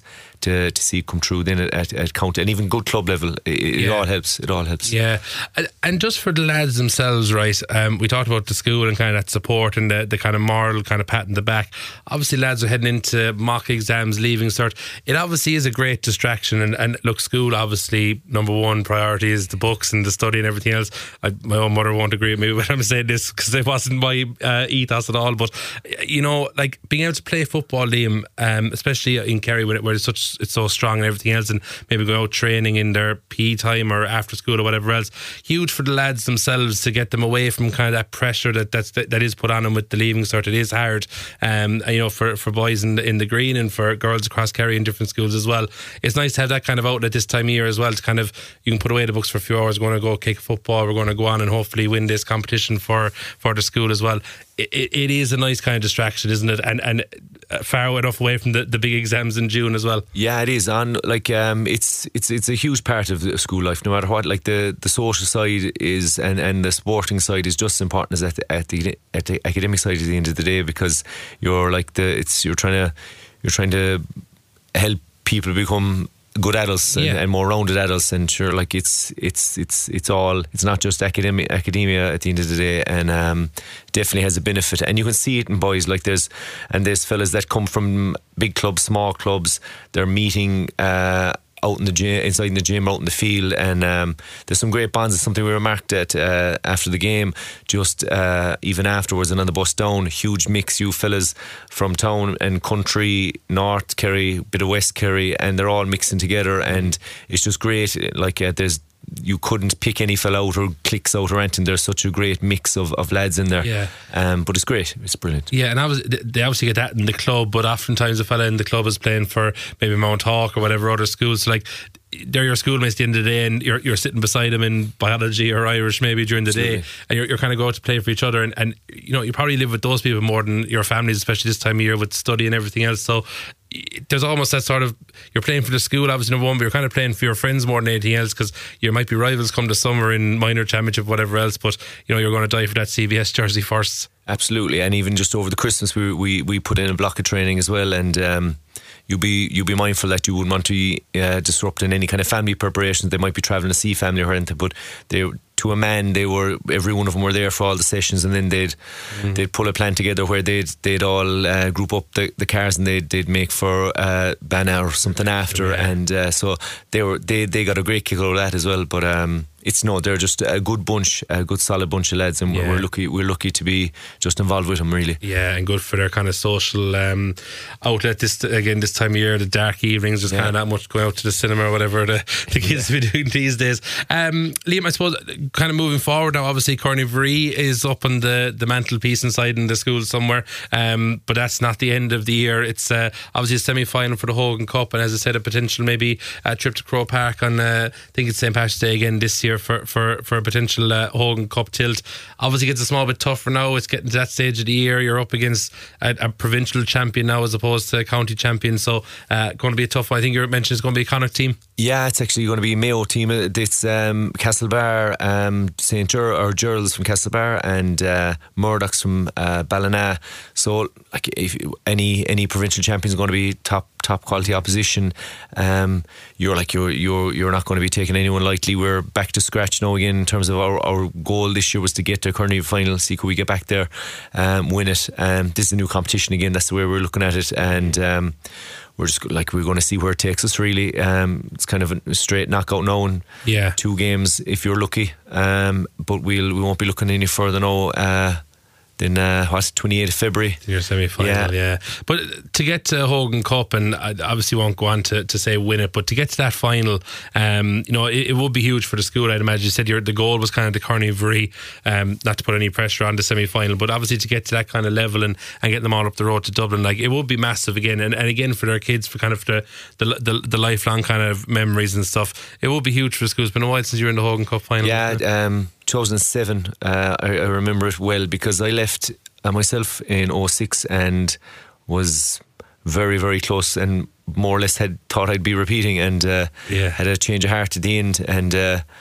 to, to see come true then at, at, at county and even good club level. It, it Yeah. all helps. It all helps. Yeah, and, and just for the lads themselves, right? Um, we talked about the school and kind of that support and the, the kind of moral kind of pat in the back. Obviously, lads are heading into mock exams, leaving cert. It obviously is a great distraction. And, and look, school obviously number one priority is the books and the study and everything else. I, my own mother won't agree with me when I'm saying this because it wasn't my uh, ethos at all. But you know, like being able to play football, Liam, um, especially in Kerry where, where it's such it's so strong and everything else, and maybe go out training in their P E time or after school or whatever else, huge for the lads themselves to get them away from kind of that pressure that that's, that, that is put on them with the leaving cert. It is hard, um, you know, for, for boys in the, in the green and for girls across Kerry in different schools as well. It's nice to have that kind of outlet this time of year as well, to kind of, you can put away the books for a few hours, we're going to go kick football, we're going to go on and hopefully win this competition for, for the school as well. It, it, it is a nice kind of distraction, isn't it? And and far enough away from the, the big exams in June as well. Yeah, it is. And like, um, it's it's it's a huge part of the school life. No matter what, like the, the social side is, and, and the sporting side is just as important as at the, at the at the academic side at the end of the day, because you're like the it's you're trying to you're trying to help people become good adults and, yeah. and more rounded adults, and sure, like it's it's it's it's all it's not just academic academia at the end of the day, and um, definitely has a benefit, and you can see it in boys. Like there's and there's fellas that come from big clubs, small clubs. They're meeting uh, out in the gym, inside in the gym, out in the field, and um, there's some great bonds. It's something we remarked at uh, after the game, just uh, even afterwards and on the bus down. Huge mix, you fellas from town and country, North Kerry, bit of West Kerry, and they're all mixing together, and it's just great. Like uh, there's. You couldn't pick any fella out or clicks out or anything. There's such a great mix of, of lads in there. Yeah. Um, but it's great. It's brilliant. Yeah, and I was, they obviously get that in the club, but oftentimes a fella in the club is playing for maybe Mount Hawk or whatever other schools. So like, they're your schoolmates at the end of the day, and you're you're sitting beside them in biology or Irish maybe during the Absolutely. day, and you're, you're kind of going to play for each other, and, and you know, you probably live with those people more than your families, especially this time of year with study and everything else. So there's almost that sort of, you're playing for the school obviously number one, but you're kind of playing for your friends more than anything else, because you might be rivals come the summer in minor championship, whatever else, but you know, you're going to die for that C B S jersey first. Absolutely. And even just over the Christmas we we, we put in a block of training as well, and um, you be you be mindful that you wouldn't want to uh, disrupt in any kind of family preparations. They might be travelling to see family or anything, but they, to a man, they were, every one of them were there for all the sessions, and then they'd mm. they'd pull a plan together where they'd they'd all uh, group up the, the cars, and they'd they'd make for uh, Bana or something after, yeah. and uh, so they were they they got a great kick out of that as well. But um, it's no, they're just a good bunch, a good solid bunch of lads, and yeah. we're, we're lucky we're lucky to be just involved with them, really. Yeah, and good for their kind of social um, outlet. This again, this time of year, the dark evenings, there's yeah. kind of that much going out to the cinema or whatever the, the kids yeah. be doing these days. Um, Liam, I suppose, kind of moving forward now, obviously Cornivree is up on the, the mantelpiece inside in the school somewhere, um, but that's not the end of the year. It's uh, obviously a semi-final for the Hogan Cup, and as I said, a potential maybe a trip to Croke Park on uh, I think it's Saint Patrick's Day again this year for, for, for a potential uh, Hogan Cup tilt. Obviously gets a small bit tougher now. It's getting to that stage of the year. You're up against a, a provincial champion now as opposed to a county champion, so uh, going to be a tough one. I think you mentioned it's going to be a Connacht team. Yeah, it's actually going to be a Mayo team. It's um, Castlebar, um, Saint Ger- or Gerald's from Castlebar, and uh, Murdoch's from uh, Ballina. So like, if any any provincial champion is going to be top top quality opposition. Um, you're like you're you're you're not going to be taking anyone lightly. We're back to scratch now again in terms of our, our goal this year was to get to Cornivree final. See could we get back there, um, win it. Um, this is a new competition again. That's the way we're looking at it, and. Um, We're just like we're going to see where it takes us. Really, um, it's kind of a straight knockout now, and yeah. two games if you're lucky. Um, but we'll we won't be looking any further now. Uh, Then uh, what's twenty-eighth of February? Your semi-final, yeah. yeah. But to get to Hogan Cup, and I obviously won't go on to, to say win it, but to get to that final, um, you know, it, it would be huge for the school. I'd imagine. You said your the goal was kind of the Cornivree, um, not to put any pressure on the semi-final, but obviously to get to that kind of level and, and get them all up the road to Dublin, like it would be massive again, and, and again for their kids, for kind of the, the the the lifelong kind of memories and stuff. It would be huge for the school. It's been a while since you were in the Hogan Cup final. Yeah. Um, two thousand seven, uh, I, I remember it well because I left uh, myself in oh six and was very very close and more or less had thought I'd be repeating, and uh, yeah. had a change of heart at the end, and uh,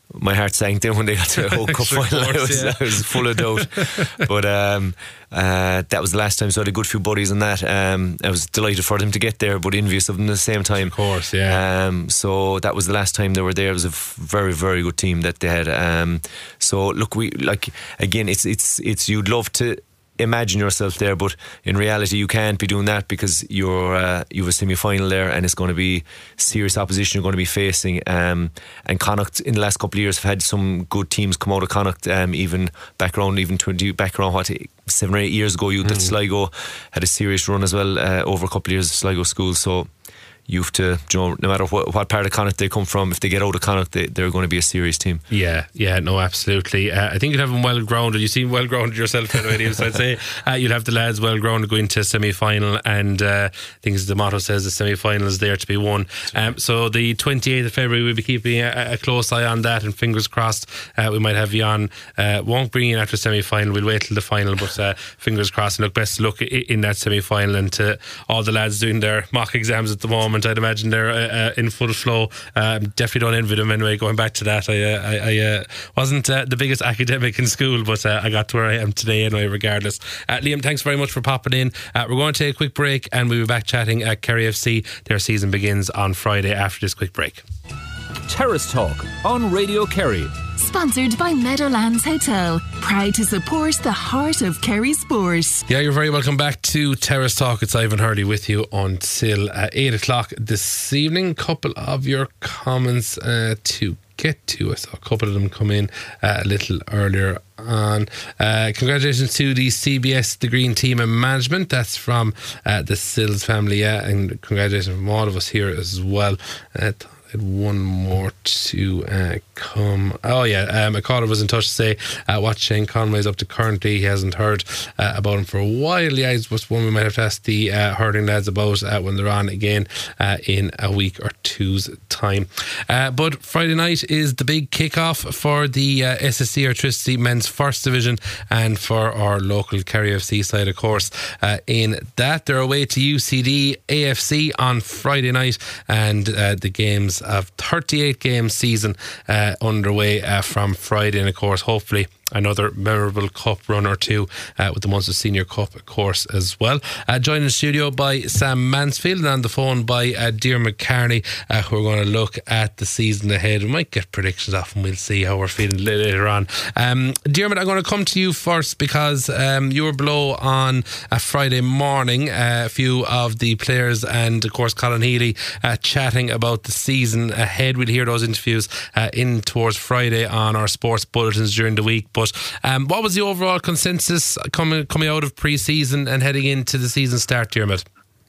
my heart sank then when they got to a Oak Cup final. I was, yeah. I was full of doubt. But um, uh, that was the last time, so I had a good few buddies on that. Um, I was delighted for them to get there, but envious of them at the same time. Of course, yeah. Um, so that was the last time they were there. It was a very, very good team that they had. Um, so look, we like again, it's it's it's you'd love to imagine yourself there, but in reality you can't be doing that because you're uh, you have a semi-final there and it's going to be serious opposition you're going to be facing, um, and Connacht in the last couple of years have had some good teams come out of Connacht, um, even back around even twenty back around what seven or eight years ago you mm. that Sligo had a serious run as well uh, over a couple of years of Sligo schools. So you have to, you know, no matter what, what part of Connacht they come from, if they get out of Connacht, they, they're going to be a serious team. Yeah, yeah, no, absolutely. Uh, I think you'd have them well grounded. You seem well grounded yourself, anyway. So I'd say uh, you'd have the lads well grounded going to semi final, and uh, I think as the motto says, the semi final is there to be won. Um, so the twenty-eighth of February, we'll be keeping a, a close eye on that, and fingers crossed uh, we might have you on. Uh, won't bring you in after semi final. We'll wait till the final, but uh, fingers crossed. And look, best of luck in that semi final, and to all the lads doing their mock exams at the moment. I'd imagine they're uh, in full flow. Um, definitely don't envy them anyway. Going back to that, I uh, I, I uh, wasn't uh, the biggest academic in school, but uh, I got to where I am today anyway, regardless. Uh, Liam, thanks very much for popping in. Uh, we're going to take a quick break and we'll be back chatting at Kerry F C. Their season begins on Friday after this quick break. Terrace Talk on Radio Kerry. Sponsored by Meadowlands Hotel. Proud to support the heart of Kerry sport. Yeah, you're very welcome back to Terrace Talk. It's Ivan Hurley with you until uh, eight o'clock this evening. Couple of your comments uh, to get to. I saw a couple of them come in uh, a little earlier on. Uh, congratulations to the C B S The Green Team and Management. That's from uh, the Sills family, yeah, and congratulations from all of us here as well. Uh, I had one more to uh, come. Oh yeah, um, a caller was in touch to say uh, what Shane Conway's up to currently. He hasn't heard uh, about him for a while. Yeah, it's just one we might have to ask the uh, hurling lads about uh, when they're on again uh, in a week or two's time. Uh, but Friday night is the big kick-off for the uh, S S C Airtricity Men's First Division, and for our local Kerry F C side, of course. Uh, in that, they're away to U C D A F C on Friday night, and uh, the games of thirty-eight game season uh, underway uh, from Friday, and of course hopefully another memorable cup run or two uh, with the Munster Senior Cup, of course, as well. Uh, joined in the studio by Sam Mansfield, and on the phone by uh, Diarmuid Carney, uh, who are going to look at the season ahead. We might get predictions off and we'll see how we're feeling later on. Um, Diarmuid, I'm going to come to you first because um, you were below on a Friday morning. Uh, a few of the players and, of course, Colin Healy uh, chatting about the season ahead. We'll hear those interviews uh, in towards Friday on our sports bulletins during the week. But um, what was the overall consensus coming coming out of pre-season and heading into the season start, Diarmuid?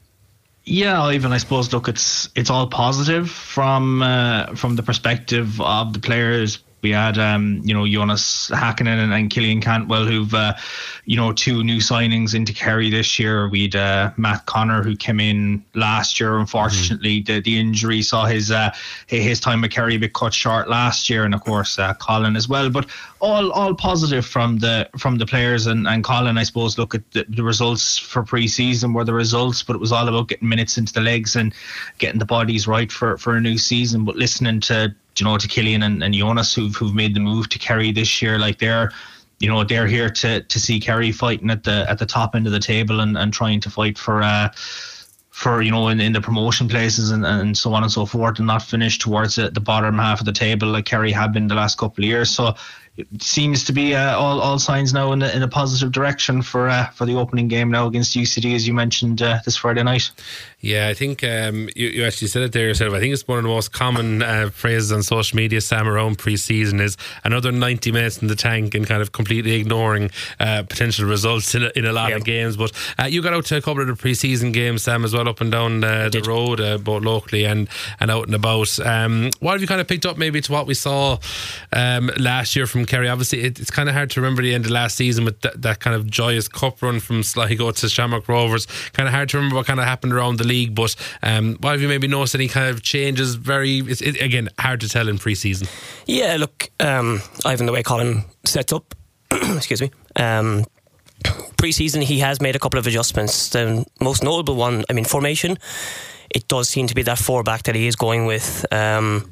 Yeah, Ivan, I suppose, look, it's it's all positive from uh, from the perspective of the players. We had, um, you know, Jonas Hakkinen and, and Killian Cantwell, who've, uh, you know, two new signings into Kerry this year. We had uh, Matt Connor, who came in last year. Unfortunately, mm. the, the injury saw his uh, his time at Kerry a bit cut short last year, and of course uh, Colin as well. But all all positive from the from the players, and, and Colin, I suppose, look at the, the results for pre-season were the results, but it was all about getting minutes into the legs and getting the bodies right for, for a new season. But listening to you know, to Killian and, and Jonas, who've who've made the move to Kerry this year, like they're, you know, they're here to to see Kerry fighting at the at the top end of the table and, and trying to fight for uh for you know in, in the promotion places and, and so on and so forth, and not finish towards the, the bottom half of the table like Kerry have been the last couple of years. So it seems to be uh, all all signs now in a, in a positive direction for uh, for the opening game now against U C D, as you mentioned uh, this Friday night. Yeah, I think um, you, you actually said it there yourself. I think it's one of the most common uh, phrases on social media, Sam, around pre-season is another ninety minutes in the tank and kind of completely ignoring uh, potential results in a, in a lot yep. of games. But uh, you got out to a couple of the pre-season games, Sam, as well, up and down uh, the road, uh, both locally and, and out and about. Um, what have you kind of picked up maybe to what we saw um, last year from Kerry? Obviously, it, it's kind of hard to remember the end of last season with th- that kind of joyous cup run from Sligo to Shamrock Rovers. Kind of hard to remember what kind of happened around the league, but um, what have you maybe noticed any kind of changes? Very, it's, it, again, hard to tell in pre-season. Yeah, look, um, Ivan, the way Colin sets up, excuse me, um, pre-season he has made a couple of adjustments. The most notable one, I mean, formation, it does seem to be that four back that he is going with. Um,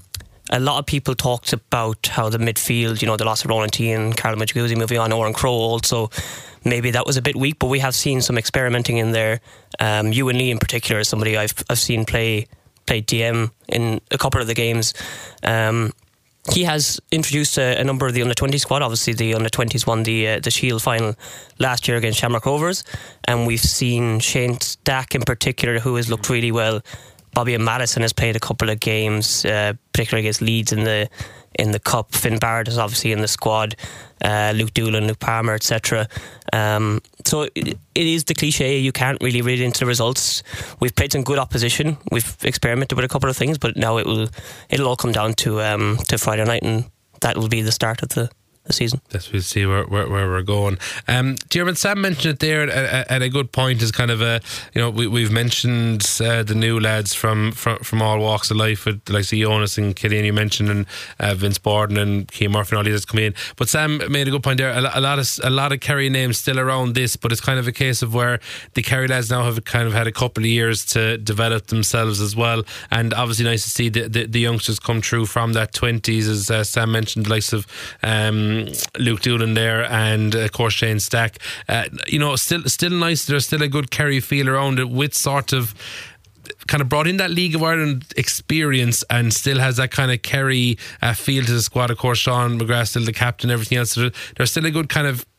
a lot of people talked about how the midfield, you know, the loss of Ronan T and Carl Majaguzzi moving on, Oran Crow also, maybe that was a bit weak, but we have seen some experimenting in there. Um, Ewan Lee in particular is somebody I've I've seen play play D M in a couple of the games. Um, he has introduced a, a number of the under twenty squad. Obviously the under twenties won the uh, the Shield final last year against Shamrock Rovers, and we've seen Shane Stack in particular, who has looked really well. Bobby Madison has played a couple of games, uh, particularly against Leeds in the in the Cup. Finn Barrett is obviously in the squad. Uh, Luke Doolan, Luke Palmer, et cetera. Um, so it, it is the cliche. You can't really read into the results. We've played some good opposition. We've experimented with a couple of things, but now it will it'll all come down to um, to Friday night, and that will be the start of the. The season. Yes, we'll see where, where, where we're going. Um, Dermot, Sam mentioned it there at, at a good point. Is kind of a, you know, we, we've mentioned uh, the new lads from, from from all walks of life, with like Jonas and Killian you mentioned, and uh, Vince Borden and Keane Murphy and all these that's come in. But Sam made a good point there. A, a lot of a lot of Kerry names still around this, but it's kind of a case of where the Kerry lads now have kind of had a couple of years to develop themselves as well. And obviously nice to see the the, the youngsters come through from that twenties, as uh, Sam mentioned, the likes of. Um, Luke Doolan there, and of course Shane Stack. Uh, you know, still still nice. There's still a good Kerry feel around it, with sort of kind of brought in that League of Ireland experience, and still has that kind of Kerry uh, feel to the squad. Of course, Sean McGrath still the captain, everything else. So there's still a good kind of,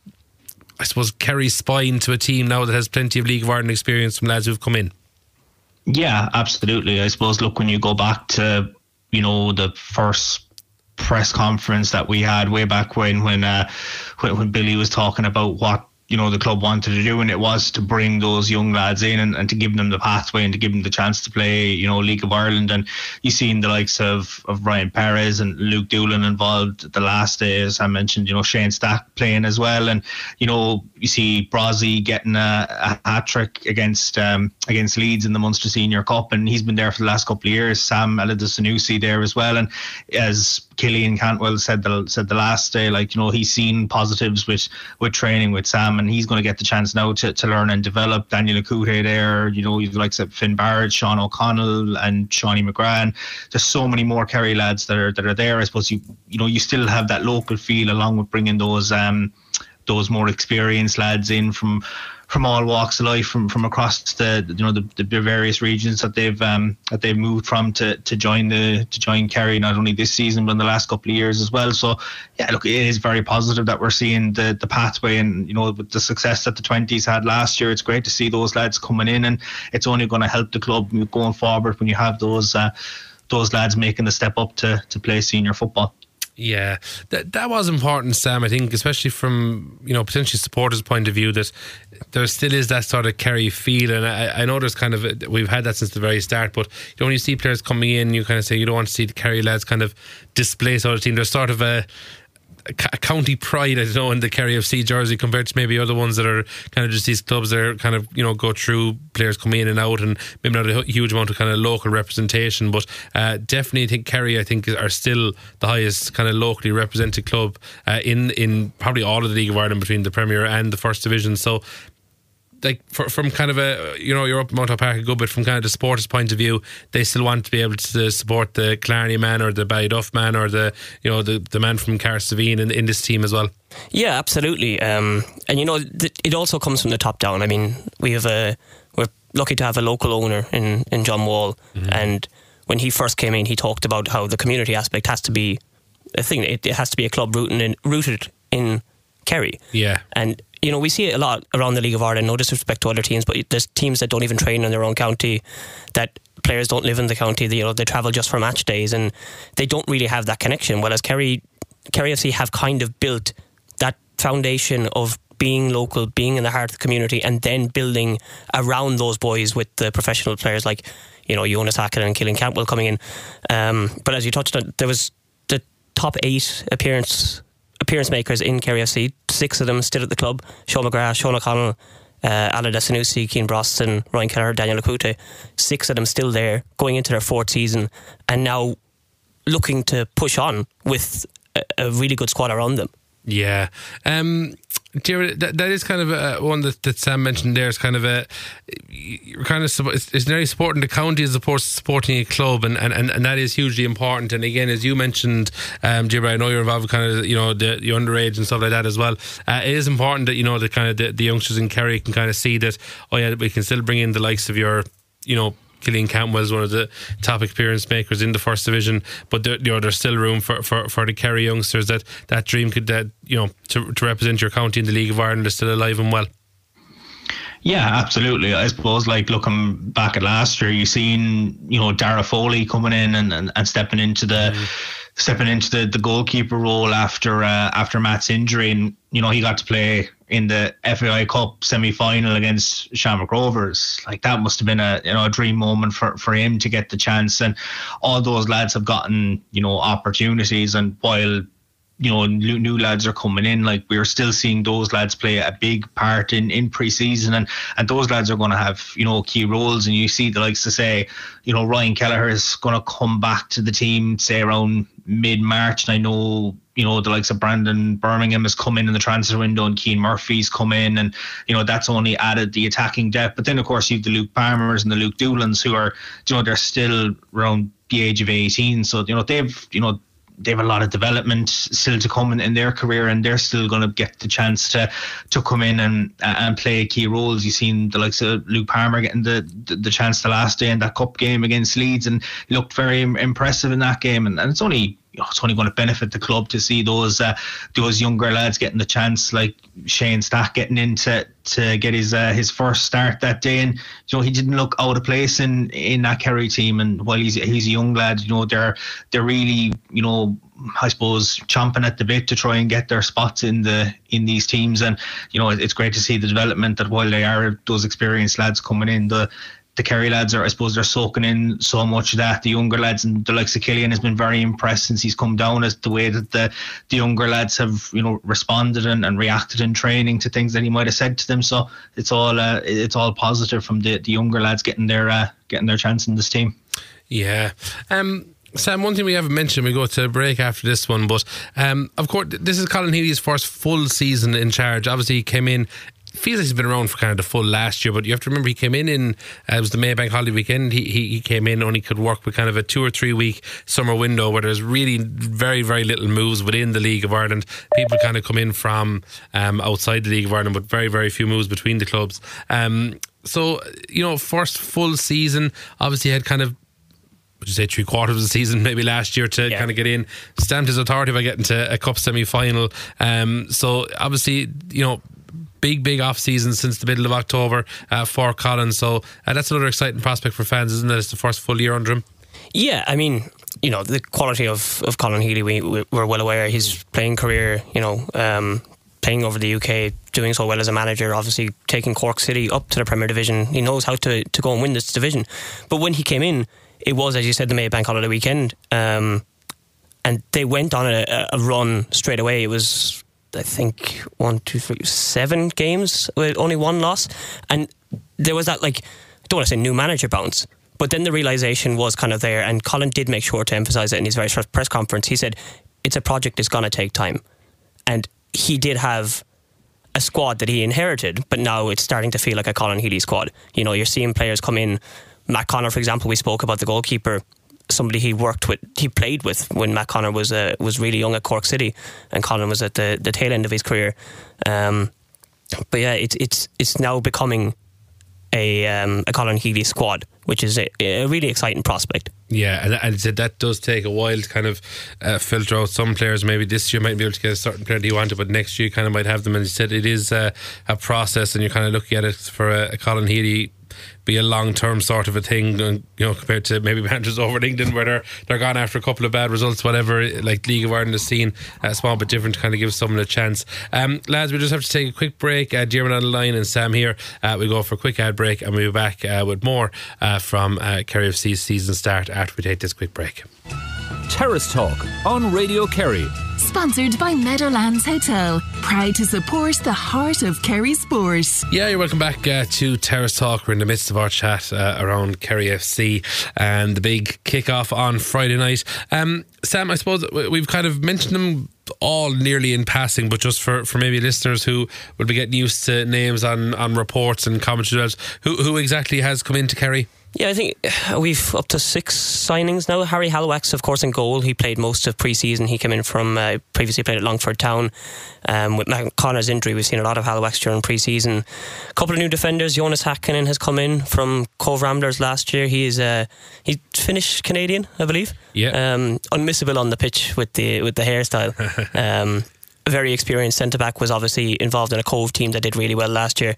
I suppose, Kerry spine to a team now that has plenty of League of Ireland experience from lads who've come in. Yeah, absolutely. I suppose, look, when you go back to, you know, the first press conference that we had way back when when, uh, when when Billy was talking about what, you know, the club wanted to do, and it was to bring those young lads in and, and to give them the pathway and to give them the chance to play, you know, League of Ireland. And you've seen the likes of, of Ryan Perez and Luke Doolan involved the last day, as I mentioned, you know, Shane Stack playing as well. And, you know, you see Brozzy getting a, a hat-trick against um, against Leeds in the Munster Senior Cup, and he's been there for the last couple of years. Sam Eladasanusi there as well. And as Killian Cantwell said the, said the last day, like, you know, he's seen positives with, with training with Sam, and he's going to get the chance now to, to learn and develop. Daniel Akute there, you know, you've likes of Finn Barrett, Sean O'Connell and Shawnee McGrath. There's so many more Kerry lads that are that are there. I suppose you you know you still have that local feel, along with bringing those um those more experienced lads in from from all walks of life, from from across the you know the, the various regions that they've um that they've moved from to to join the to join Kerry, not only this season but in the last couple of years as well. So yeah, look, it is very positive that we're seeing the the pathway, and you know, with the success that the twenties had last year, it's great to see those lads coming in, and it's only going to help the club going forward when you have those uh, those lads making the step up to to play senior football. Yeah, that that was important, Sam, I think, especially from, you know, potentially supporters' point of view, that there still is that sort of Kerry feel. And I, I know there's kind of, a, we've had that since the very start, but you know, when you see players coming in, you kind of say you don't want to see the Kerry lads kind of displace other team. There's sort of a a county pride, I don't know, in the Kerry F C jersey compared to maybe other ones that are kind of just these clubs that are kind of, you know, go through, players come in and out, and maybe not a huge amount of kind of local representation. But uh, definitely I think Kerry, I think, are still the highest kind of locally represented club uh, in, in probably all of the League of Ireland, between the Premier and the First Division. So like for, from kind of a, you know, you're up Mount Park a good bit, from kind of the supporters' point of view, they still want to be able to support the Killarney man or the Ballyduff man or the, you know, the, the man from Carsavine in, in this team as well. Yeah, absolutely. Um, and you know, th- it also comes from the top down. I mean, we have a, we're lucky to have a local owner in, in John Wall, mm-hmm. and when he first came in, he talked about how the community aspect has to be a thing. It, it has to be a club rooted in, rooted in Kerry. Yeah. And you know, we see it a lot around the League of Ireland, no disrespect to other teams, but there's teams that don't even train in their own county, that players don't live in the county, they, you know, they travel just for match days, and they don't really have that connection. Whereas Kerry, Kerry F C have kind of built that foundation of being local, being in the heart of the community, and then building around those boys with the professional players like, you know, Jonas Hackett and Killian Cantwell coming in. Um, but as you touched on, there was the top eight appearance appearance makers in Kerry F C, six of them still at the club: Sean McGrath, Sean O'Connell, uh, Alan Dessanusi, Cian Broston, Ryan Kelleher, Daniel Akute. Six of them still there, going into their fourth season, and now looking to push on with a, a really good squad around them. Yeah. Um, Jared, that, that is kind of a, one that, that Sam mentioned there. Is kind of a you're kind of it's, it's nearly supporting the county as opposed to supporting a club, and, and, and that is hugely important. And again, as you mentioned, um, Jared, I know you're involved with kind of you know the, the underage and stuff like that as well. Uh, it is important that you know the kind of the, the youngsters in Kerry can kind of see that oh yeah, we can still bring in the likes of your you know. Killian Cantwell is one of the top appearance makers in the first division, but there, you know, there's still room for, for, for the Kerry youngsters that that dream could that you know to, to represent your county in the League of Ireland is still alive and well. Yeah, absolutely. I suppose, like, looking back at last year, you seen, you know, Dara Foley coming in and, and, and stepping into the mm. stepping into the, the goalkeeper role after uh, after Matt's injury, and you know he got to play in the F A I Cup semi-final against Shamrock Rovers. Like, that must have been a you know a dream moment for, for him to get the chance. And all those lads have gotten you know opportunities, and while you know new, new lads are coming in, like, we're still seeing those lads play a big part in, in pre-season, and, and those lads are going to have you know key roles. And you see the likes to say you know Ryan Kelleher is going to come back to the team say around mid-March, and I know you know the likes of Brandon Birmingham has come in in the transfer window, and Keane Murphy's come in, and you know that's only added the attacking depth. But then of course you have the Luke Palmers and the Luke Doolans, who are you know they're still around the age of eighteen, so you know they've you know they have a lot of development still to come in, in their career, and they're still going to get the chance to to come in and and play key roles. You've seen the likes of Luke Palmer getting the, the, the chance the last day in that cup game against Leeds, and he looked very impressive in that game. And, and it's only you know, it's only going to benefit the club to see those uh, those younger lads getting the chance, like Shane Stack getting into to get his uh, his first start that day. And you know he didn't look out of place in, in that Kerry team. And while he's he's a young lad, you know they're they're really you know I suppose chomping at the bit to try and get their spots in the in these teams. And you know it's great to see the development that while they are those experienced lads coming in, the the Kerry lads are, I suppose, they're soaking in so much of that. The younger lads, and the likes of Killian, has been very impressed since he's come down, as the way that the, the younger lads have, you know, responded and, and reacted in training to things that he might have said to them. So it's all uh, it's all positive from the, the younger lads getting their uh, getting their chance in this team. Yeah. Um Sam, one thing we haven't mentioned, we go to a break after this one, but um, of course this is Colin Healy's first full season in charge. Obviously he came in, feels like he's been around for kind of the full last year, but you have to remember he came in in uh, it was the Maybank holiday weekend. He, he he came in, only could work with kind of a two or three week summer window where there's really very very little moves within the League of Ireland. People kind of come in from um, outside the League of Ireland, but very very few moves between the clubs. Um, so you know, first full season, obviously had kind of, would you say, three quarters of the season maybe last year to yeah. kind of get in, stamped his authority by getting to a cup semi-final. Um, so obviously, you know, big, big off season since the middle of October uh, for Colin. So uh, that's another exciting prospect for fans, isn't it? It's the first full year under him. Yeah, I mean, you know, the quality of, of Colin Healy, we, we're well aware. His playing career, you know, um, playing over the U K, doing so well as a manager, obviously taking Cork City up to the Premier Division. He knows how to, to go and win this division. But when he came in, it was, as you said, the Maybank holiday weekend, um, and they went on a, a run straight away. It was, I think, one, two, three, seven games with only one loss, and there was that, like, I don't want to say new manager bounce, but then the realisation was kind of there, and Colin did make sure to emphasise it in his very first press conference. He said, it's a project that's going to take time, and he did have a squad that he inherited, but now it's starting to feel like a Colin Healy squad. You know, you're seeing players come in. Matt Connor, for example, we spoke about the goalkeeper, somebody he worked with, he played with when Matt Connor was uh, was really young at Cork City, and Colin was at the, the tail end of his career. Um, but yeah, it's it's it's now becoming a um, a Colin Healy squad, which is a, a really exciting prospect. Yeah, and, and that does take a while to kind of uh, filter out some players. Maybe this year might be able to get a certain player that you wanted, but next year you kind of might have them. And he said it is uh, a process, and you're kind of looking at it for a, a Colin Healy be a long-term sort of a thing, you know, compared to maybe managers over in England where they're they're gone after a couple of bad results, whatever. Like League of Ireland has seen a small bit different to kind of give someone a chance. Um, lads, we just have to take a quick break. Uh, Diarmuid on the line and Sam here. Uh, we go for a quick ad break, and we'll be back uh, with more uh, from uh, Kerry F C's season start after we take this quick break. Terrace Talk on Radio Kerry. Sponsored by Meadowlands Hotel. Proud to support the heart of Kerry sport. Yeah, you're welcome back uh, to Terrace Talk. We're in the midst of our chat uh, around Kerry F C and the big kick-off on Friday night. Um, Sam, I suppose we've kind of mentioned them all nearly in passing, but just for, for maybe listeners who will be getting used to names on, on reports and commentaries, who who exactly has come into Kerry? Yeah, I think we've up to six signings now. Harry Hallwax, of course, in goal. He played most of pre-season. He came in from uh, previously played at Longford Town. Um, with Matt Connor's injury, we've seen a lot of Hallwax during pre-season. A couple of new defenders. Jonas Hakkinen has come in from Cove Ramblers last year. He is uh, he's Finnish Canadian, I believe. Yeah. Um, unmissable on the pitch with the with the hairstyle. um, a very experienced centre back, was obviously involved in a Cove team that did really well last year.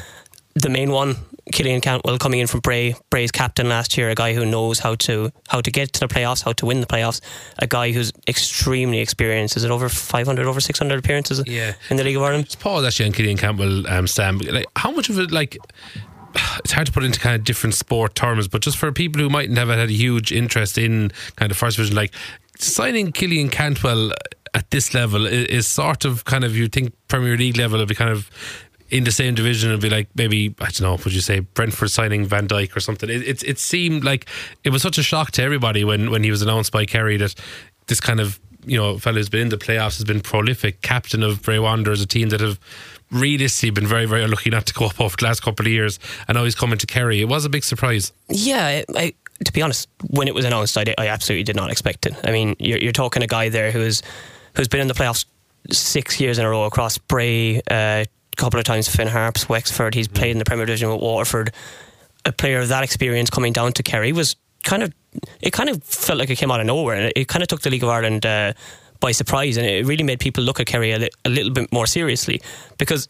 The main one, Killian Cantwell, coming in from Bray, Bray's captain last year, a guy who knows how to how to get to the playoffs, how to win the playoffs, a guy who's extremely experienced. Is it over five hundred, over six hundred appearances yeah. in the League of Ireland? It's Paul actually on Killian Cantwell, um, Stan. Like, how much of it, like, it's hard to put into kind of different sport terms, but just for people who mightn't have had a huge interest in kind of first division, like signing Killian Cantwell at this level is, is sort of kind of, you think Premier League level would be kind of in the same division. It'd be like maybe, I don't know, would you say Brentford signing Van Dijk or something? It, it, it seemed like it was such a shock to everybody when, when he was announced by Kerry that this kind of, you know, fellow who's been in the playoffs, has been prolific, captain of Bray Wanderers, a team that have realistically been very, very unlucky not to go up over the last couple of years, and now he's coming to Kerry. It was a big surprise. Yeah, I, I, to be honest, when it was announced, I, did, I absolutely did not expect it. I mean, you're, you're talking a guy there who's who's been in the playoffs six years in a row across Bray, uh, a couple of times Finn Harps, Wexford. He's played in the Premier Division with Waterford. A player of that experience coming down to Kerry was kind of, it kind of felt like it came out of nowhere, and it, it kind of took the League of Ireland uh, by surprise, and it really made people look at Kerry a, li- a little bit more seriously, because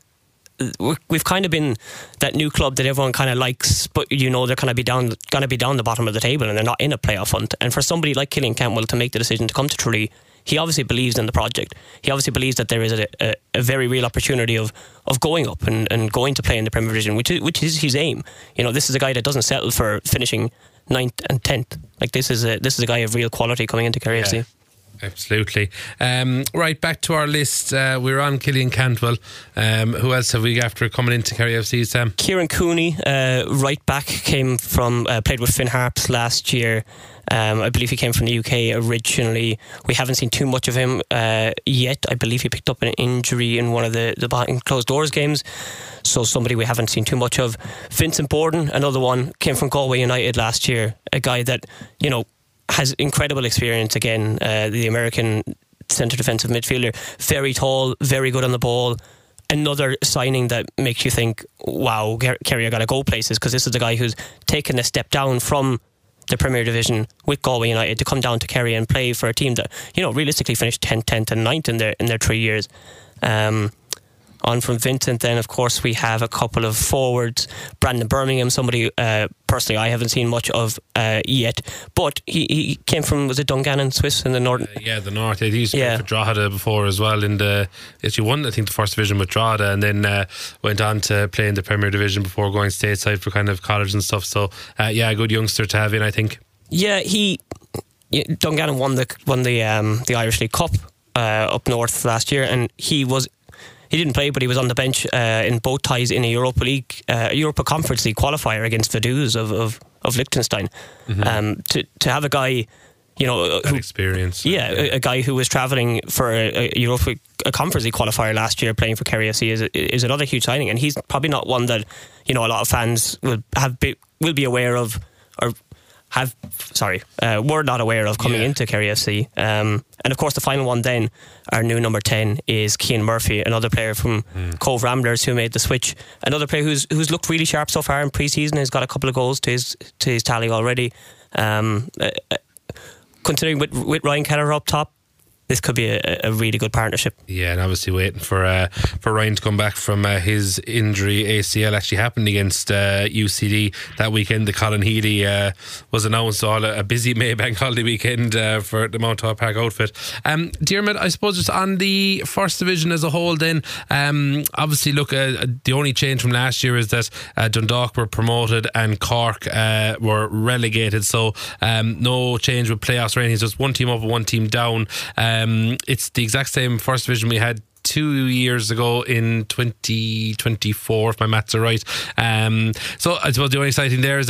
we've kind of been that new club that everyone kind of likes, but you know they're kind of be down, going to be down the bottom of the table, and they're not in a playoff hunt. And for somebody like Killian Cantwell to make the decision to come to Tralee, he obviously believes in the project. He obviously believes that there is a, a, a very real opportunity of, of going up and, and going to play in the Premier Division, which is, which is his aim. You know, this is a guy that doesn't settle for finishing ninth and tenth. Like, this is a this is a guy of real quality coming into Kerry yeah. F C. Absolutely. Um, right, back to our list. Uh, we're on Killian Cantwell. Um, who else have we got after coming into Kerry F C, Sam? Kieran Cooney, uh, right back, came from uh, played with Finn Harps last year. Um, I believe he came from the U K originally. We haven't seen too much of him uh, yet. I believe he picked up an injury in one of the, the behind closed doors games, so somebody we haven't seen too much of. Vincent Borden, another one, came from Galway United last year. A guy that, you know, has incredible experience again, uh, the American centre defensive midfielder, very tall, very good on the ball. Another signing that makes you think, wow, Kerry are going to go places, because this is the guy who's taken a step down from the Premier Division with Galway United to come down to Kerry and play for a team that, you know, realistically finished tenth, tenth and ninth in their in their three years. Um, on from Vincent, then of course we have a couple of forwards. Brandon Birmingham, somebody uh, personally I haven't seen much of uh, yet, but he, he came from, was it Dungannon, Swiss, in the north? Uh, yeah, the north. He used to yeah. play for Drogheda before as well. In the actually won, I think, the first division with Drogheda, and then uh, went on to play in the Premier Division before going stateside for kind of college and stuff. So uh, yeah, a good youngster to have in, I think. Yeah, he Dungannon won the won the um, the Irish League Cup uh, up north last year, and he was. He didn't play, but he was on the bench uh, in both ties in a Europa League, uh, Europa Conference League qualifier against Vaduz of of, of Liechtenstein. Mm-hmm. Um, to to have a guy, you know, that who, experience, yeah, yeah. A, a guy who was travelling for a, a Europa a Conference League qualifier last year, playing for Kerry F C, is is another huge signing, and he's probably not one that, you know, a lot of fans will have be, will be aware of, or have sorry, uh, were not aware of coming yeah. into Kerry F C. Um, and of course, the final one then, our new number ten, is Cian Murphy, another player from mm. Cove Ramblers who made the switch. Another player who's who's looked really sharp so far in pre-season. Has got a couple of goals to his to his tally already. Um, uh, considering with with Ryan Kelleher up top, this could be a, a really good partnership. Yeah, and obviously waiting for uh, for Ryan to come back from uh, his injury. A C L actually happened against uh, U C D that weekend. The Colin Healy uh, was announced, all a, a busy Maybank holiday weekend uh, for the Mount Hall Park outfit. Um, Diarmid, I suppose just on the first division as a whole then, um, obviously look, uh, the only change from last year is that uh, Dundalk were promoted and Cork uh, were relegated, so um, no change with playoffs or anything. It's just one team up and one team down. Um, Um, it's the exact same first division we had two years ago in twenty twenty-four, if my maths are right. Um, so I suppose the only exciting there is that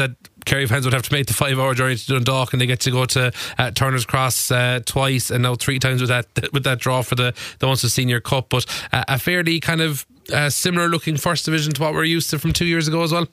Kerry fans would have to make the five hour journey to Dundalk, and they get to go to uh, Turner's Cross uh, twice and now three times with that with that draw for the, the Munster Senior Cup. But uh, a fairly kind of uh, similar looking first division to what we're used to from two years ago as well.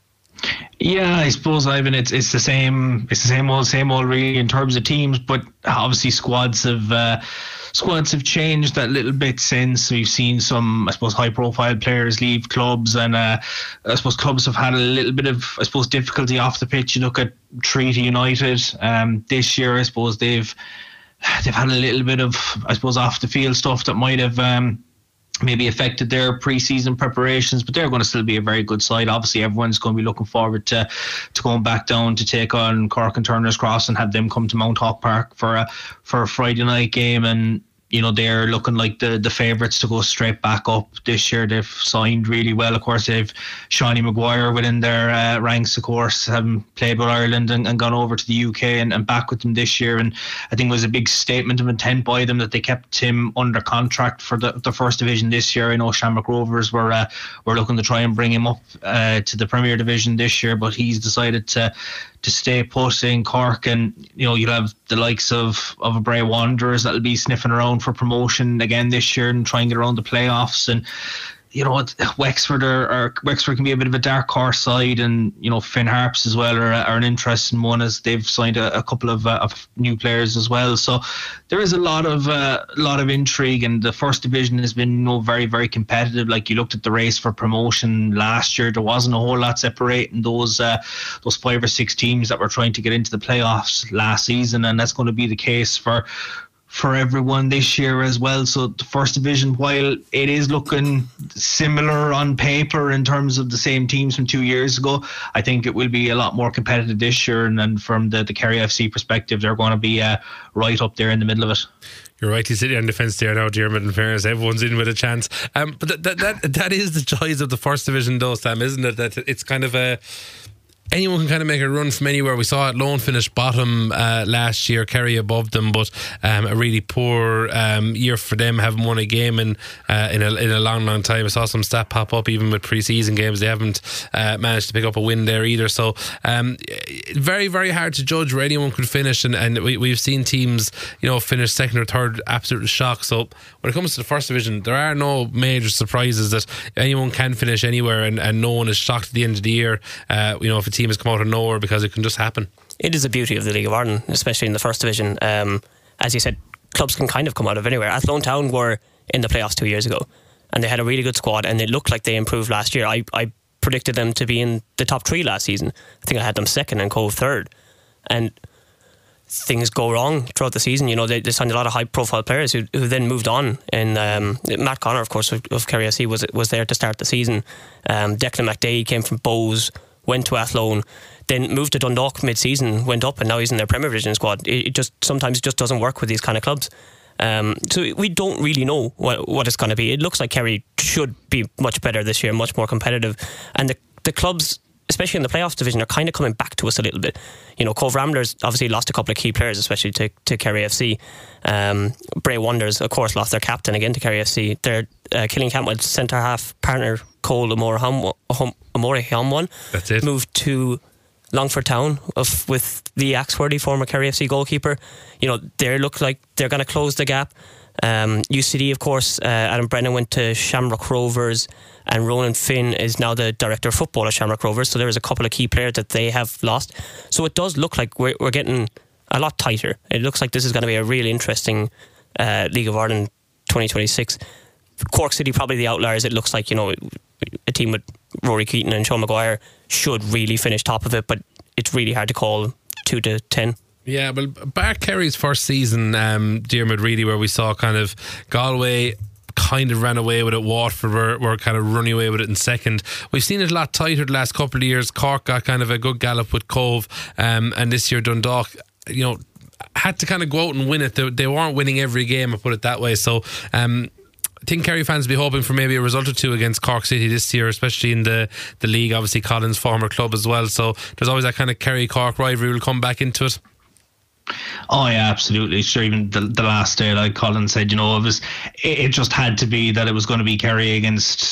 Yeah, I suppose, Ivan, it's it's the same it's the same old same old really in terms of teams, but obviously squads have uh, squads have changed that little bit since. We've seen some, I suppose, high profile players leave clubs, and uh, I suppose clubs have had a little bit of, I suppose, difficulty off the pitch. You look at Treaty United um, this year. I suppose they've they've had a little bit of, I suppose, off the field stuff that might have um, maybe affected their pre-season preparations, but they're going to still be a very good side. Obviously everyone's going to be looking forward to to going back down to take on Cork and Turner's Cross and have them come to Mount Hawk Park for a for a Friday night game. And you know, they're looking like the, the favourites to go straight back up this year. They've signed really well. Of course, they've Shawnee Maguire within their uh, ranks, of course, having played with Ireland and, and gone over to the U K and, and back with them this year. And I think it was a big statement of intent by them that they kept him under contract for the, the first division this year. I know Shamrock Rovers were, uh, were looking to try and bring him up uh, to the Premier Division this year, but he's decided to to stay put in Cork. And you know, you'll have the likes of of Bray Wanderers that'll be sniffing around for promotion again this year and try and get around the playoffs. And you know, Wexford are, are Wexford can be a bit of a dark horse side, and you know, Finn Harps as well are, are an interesting one, as they've signed a, a couple of, uh, of new players as well. So there is a lot of uh, lot of intrigue, and the first division has been, you know, very very competitive. Like, you looked at the race for promotion last year, there wasn't a whole lot separating those uh, those five or six teams that were trying to get into the playoffs last season, and that's going to be the case for. for everyone this year as well. So the first division, while it is looking similar on paper in terms of the same teams from two years ago, I think it will be a lot more competitive this year. And then from the, the Kerry F C perspective, they're going to be uh, right up there in the middle of it. You're right, he's sitting on defence there now, Diarmuid, in fairness. Everyone's in with a chance. Um, but that, that, that, that is the joys of the first division though, Sam, isn't it? That it's kind of a... anyone can kind of make a run from anywhere. We saw it, Lone finish bottom uh, last year, Kerry above them, but um, a really poor um, year for them. Haven't won a game in uh, in, a, in a long, long time. I saw some stat pop up even with pre-season games. They haven't uh, managed to pick up a win there either. So um, very, very hard to judge where anyone could finish. And, and we, we've seen teams, you know, finish second or third, absolute shock. So when it comes to the first division, there are no major surprises that anyone can finish anywhere, and, and no one is shocked at the end of the year. Uh, you know, if a team has come out of nowhere, because it can just happen. It is the beauty of the League of Ireland, especially in the first division. Um, as you said, clubs can kind of come out of anywhere. Athlone Town were in the playoffs two years ago, and they had a really good squad, and it looked like they improved last year. I, I predicted them to be in the top three last season. I think I had them second and Cove third, and things go wrong throughout the season. You know, they, they signed a lot of high profile players who, who then moved on. And um, Matt Connor, of course, of, of Kerry F C was was there to start the season. um, Declan McDay came from Bowes, went to Athlone, then moved to Dundalk mid-season, went up, and now he's in their Premier Division squad. It, it just sometimes it just doesn't work with these kind of clubs. Um, so we don't really know what, what it's going to be. It looks like Kerry should be much better this year, much more competitive, and the the clubs, especially in the playoffs division, are kind of coming back to us a little bit. You know, Cove Ramblers obviously lost a couple of key players, especially to, to Kerry F C. Um, Bray Wanderers, of course, lost their captain again to Kerry F C. Their uh, Killian Cantwell centre half partner Cole Amore Hamwan That's it. moved to Longford Town of, with the Axworthy, former Kerry F C goalkeeper. You know, they look like they're going to close the gap. Um, U C D, of course, uh, Adam Brennan went to Shamrock Rovers, and Ronan Finn is now the director of football at Shamrock Rovers. So there's a couple of key players that they have lost. So it does look like we're, we're getting a lot tighter. It looks like this is going to be a really interesting uh, League of Ireland twenty twenty-six. Cork City probably the outliers. It looks like, you know, a team with Rory Keaton and Sean Maguire should really finish top of it, but it's really hard to call two to ten. Yeah, well, back Kerry's first season, um, Diarmuid, really, where we saw kind of Galway kind of ran away with it. Waterford were, were kind of running away with it in second. We've seen it a lot tighter the last couple of years. Cork got kind of a good gallop with Cove, um, and this year Dundalk, you know, had to kind of go out and win it. They, they weren't winning every game, I put it that way. So um, I think Kerry fans will be hoping for maybe a result or two against Cork City this year, especially in the, the league. Obviously Colin's former club as well, so there's always that kind of Kerry-Cork rivalry will come back into it. Oh yeah, absolutely. Sure, even the, the last day, like Colin said, you know, it was it, it just had to be that it was going to be Kerry against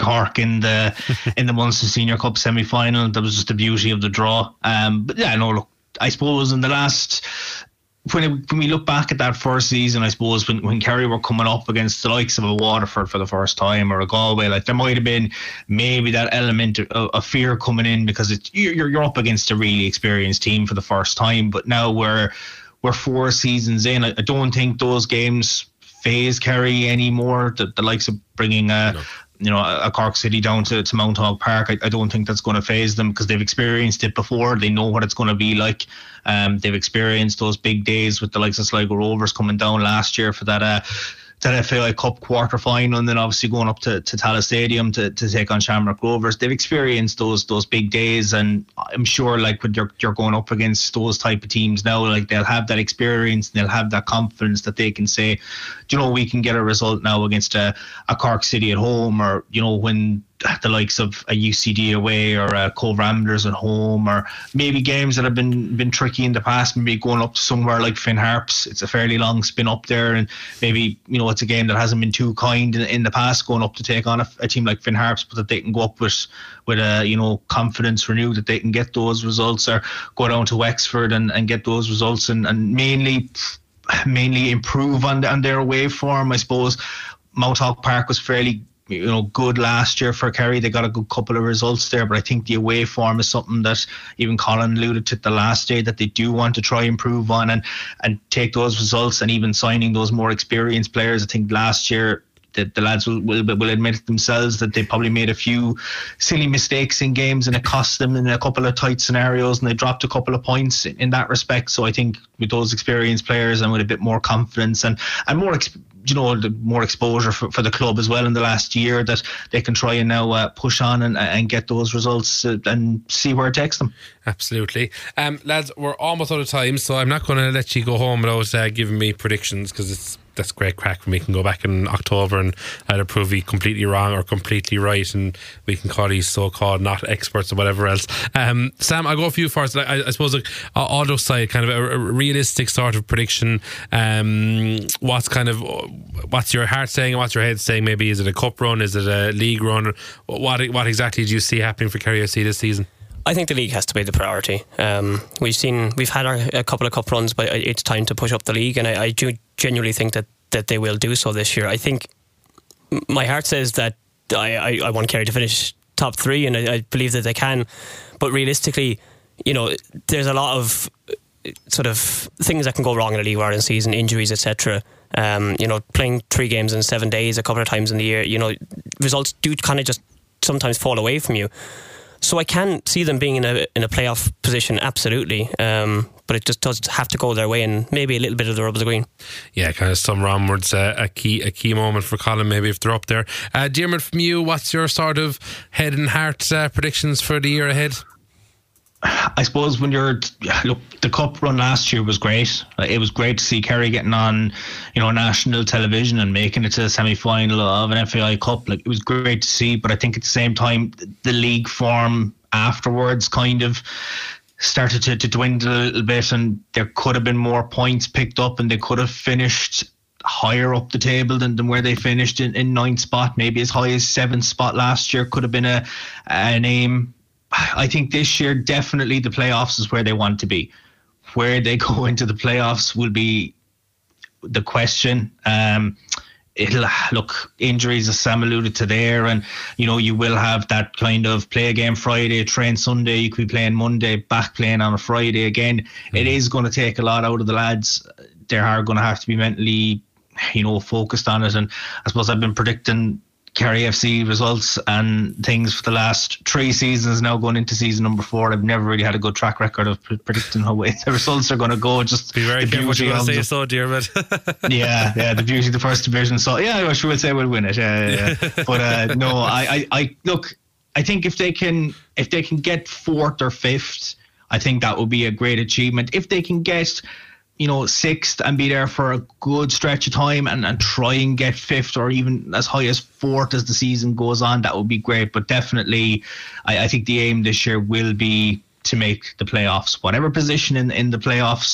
Cork in the in the Munster Senior Cup semi final. That was just the beauty of the draw. Um, but yeah, no, look, I suppose in the last. When, it, when we look back at that first season, I suppose when, when Kerry were coming up against the likes of a Waterford for the first time or a Galway, like there might have been maybe that element of, of fear coming in because it's you're you're up against a really experienced team for the first time. But now we're we're four seasons in. I, I don't think those games phase Kerry anymore. The, the likes of bringing a. No. You know, a Cork City down to, to Mount Hog Park, I, I don't think that's going to phase them because they've experienced it before. They know what it's going to be like. Um, they've experienced those big days with the likes of Sligo Rovers coming down last year for that uh, that F A I Cup quarter final, and then obviously going up to, to Tallaght Stadium to, to take on Shamrock Rovers. They've experienced those those big days, and I'm sure like when you're you're going up against those type of teams now, like they'll have that experience and they'll have that confidence that they can say, you know, we can get a result now against a, a Cork City at home, or you know when the likes of a U C D away or a Cove Ramblers at home, or maybe games that have been been tricky in the past, maybe going up to somewhere like Finn Harps. It's a fairly long spin up there, and maybe you know it's a game that hasn't been too kind in, in the past, going up to take on a, a team like Finn Harps, but that they can go up with with a you know confidence renewed that they can get those results, or go down to Wexford and, and get those results, and, and mainly mainly improve on, on their away form. I suppose Mount Hog Park was fairly you know good last year for Kerry. They got a good couple of results there, but I think the away form is something that even Colin alluded to the last day that they do want to try improve on and and take those results, and even signing those more experienced players. I think last year the, the lads will, will will admit themselves that they probably made a few silly mistakes in games and it cost them in a couple of tight scenarios, and they dropped a couple of points in, in that respect. So I think with those experienced players and with a bit more confidence and and more exp- you know, the more exposure for, for the club as well in the last year, that they can try and now uh, push on and, and get those results uh, and see where it takes them. Absolutely. Um, lads, we're almost out of time, so I'm not going to let you go home without uh, giving me predictions, because it's that's great crack when we can go back in October and either prove you completely wrong or completely right, and we can call these so-called not experts or whatever else. Um, Sam, I'll go for you first. I, I suppose like, auto side, kind of a, a realistic sort of prediction. Um, what's kind of what's your heart saying and what's your head saying? Maybe is it a cup run? Is it a league run? What what exactly do you see happening for Kerry F C this season? I think the league has to be the priority. Um, we've seen we've had our, a couple of cup runs, but it's time to push up the league, and I, I do genuinely think that, that they will do so this year. I think my heart says that I, I, I want Kerry to finish top three, and I, I believe that they can. But realistically, you know, there's a lot of sort of things that can go wrong in a League of Ireland season, injuries, et cetera. Um, you know, playing three games in seven days a couple of times in the year, you know, results do kind of just sometimes fall away from you. So I can see them being in a in a playoff position, absolutely. Um, but it just does have to go their way, and maybe a little bit of the rub of the green. Yeah, kind of summer onwards, uh, a key a key moment for Colin, maybe if they're up there. Uh, Diarmuid, from you, what's your sort of head and heart uh, predictions for the year ahead? I suppose when you're look, the cup run last year was great. It was great to see Kerry getting on, you know, national television and making it to the semi-final of an F A I Cup. Like, it was great to see, but I think at the same time the league form afterwards kind of started to, to dwindle a little bit, and there could have been more points picked up, and they could have finished higher up the table than, than where they finished in, in ninth spot, maybe as high as seventh spot last year could have been a an aim. I think this year definitely the playoffs is where they want to be. Where they go into the playoffs will be the question. Um, it'll look, injuries, as Sam alluded to there, and you know, you will have that kind of play a game Friday, train Sunday, you could be playing Monday, back playing on a Friday again. Mm-hmm. It is going to take a lot out of the lads. They are going to have to be mentally, you know, focused on it. And I suppose I've been predicting Kerry F C results and things for the last three seasons now, going into season number four. I've never really had a good track record of pre- predicting how way the results are going to go. Just be very careful what you're going to say, so dear, but yeah, yeah, the beauty of the first division. So yeah, I sure would say we'll win it. Yeah, yeah, yeah. But uh, no, I, I, I look. I think if they can, if they can get fourth or fifth, I think that would be a great achievement. If they can get, you know, sixth and be there for a good stretch of time and, and try and get fifth or even as high as fourth as the season goes on, that would be great. But definitely, I, I think the aim this year will be to make the playoffs. Whatever position in, in the playoffs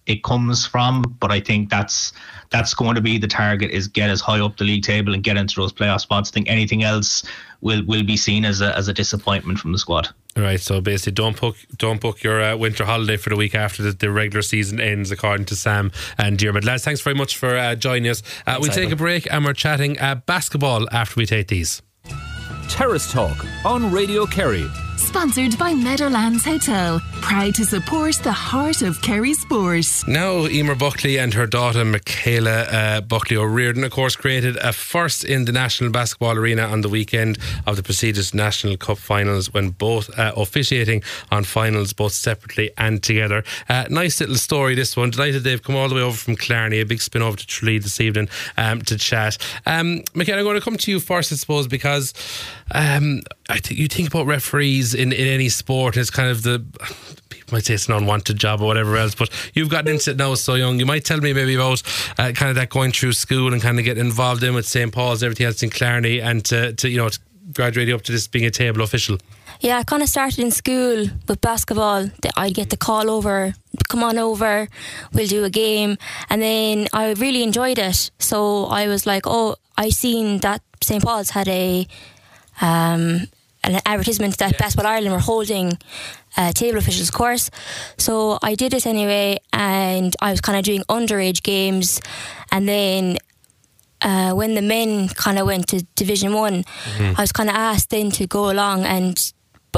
it comes from. But I think that's that's going to be the target, is get as high up the league table and get into those playoff spots. I think anything else will will be seen as a as a disappointment from the squad. Right, so basically don't book don't book your uh, winter holiday for the week after the, the regular season ends, according to Sam and Diarmuid. Lads, thanks very much for uh, joining us. Uh, we'll take a break and we're chatting uh, basketball after we take these. Terrace Talk on Radio Kerry. Sponsored by Meadowlands Hotel. Proud to support the heart of Kerry sport. Now, Emer Buckley and her daughter Michaela uh, Buckley O'Riordan, of course, created a first in the National Basketball Arena on the weekend of the prestigious National Cup finals, when both uh, officiating on finals, both separately and together. Uh, nice little story, this one. Delighted they've come all the way over from Killarney. A big spin over to Tralee this evening um, to chat. Um, Michaela, I'm going to come to you first, I suppose, because um, I think you think about referees in, in any sport, it's kind of the, people might say it's an unwanted job or whatever else, but you've gotten into it now so young. You might tell me maybe about uh, kind of that going through school and kind of getting involved in with Saint Paul's and everything else in Killarney, and to, to you know, to graduate up to this being a table official. Yeah, I kind of started in school with basketball. I'd get the call over, come on over, we'll do a game. And then I really enjoyed it. So I was like, oh, I seen that Saint Paul's had a um, an advertisement that yeah. Basketball Ireland were holding a table officials course. So I did it anyway, and I was kind of doing underage games. And then uh, when the men kind of went to Division One, mm-hmm. I was kind of asked then to go along and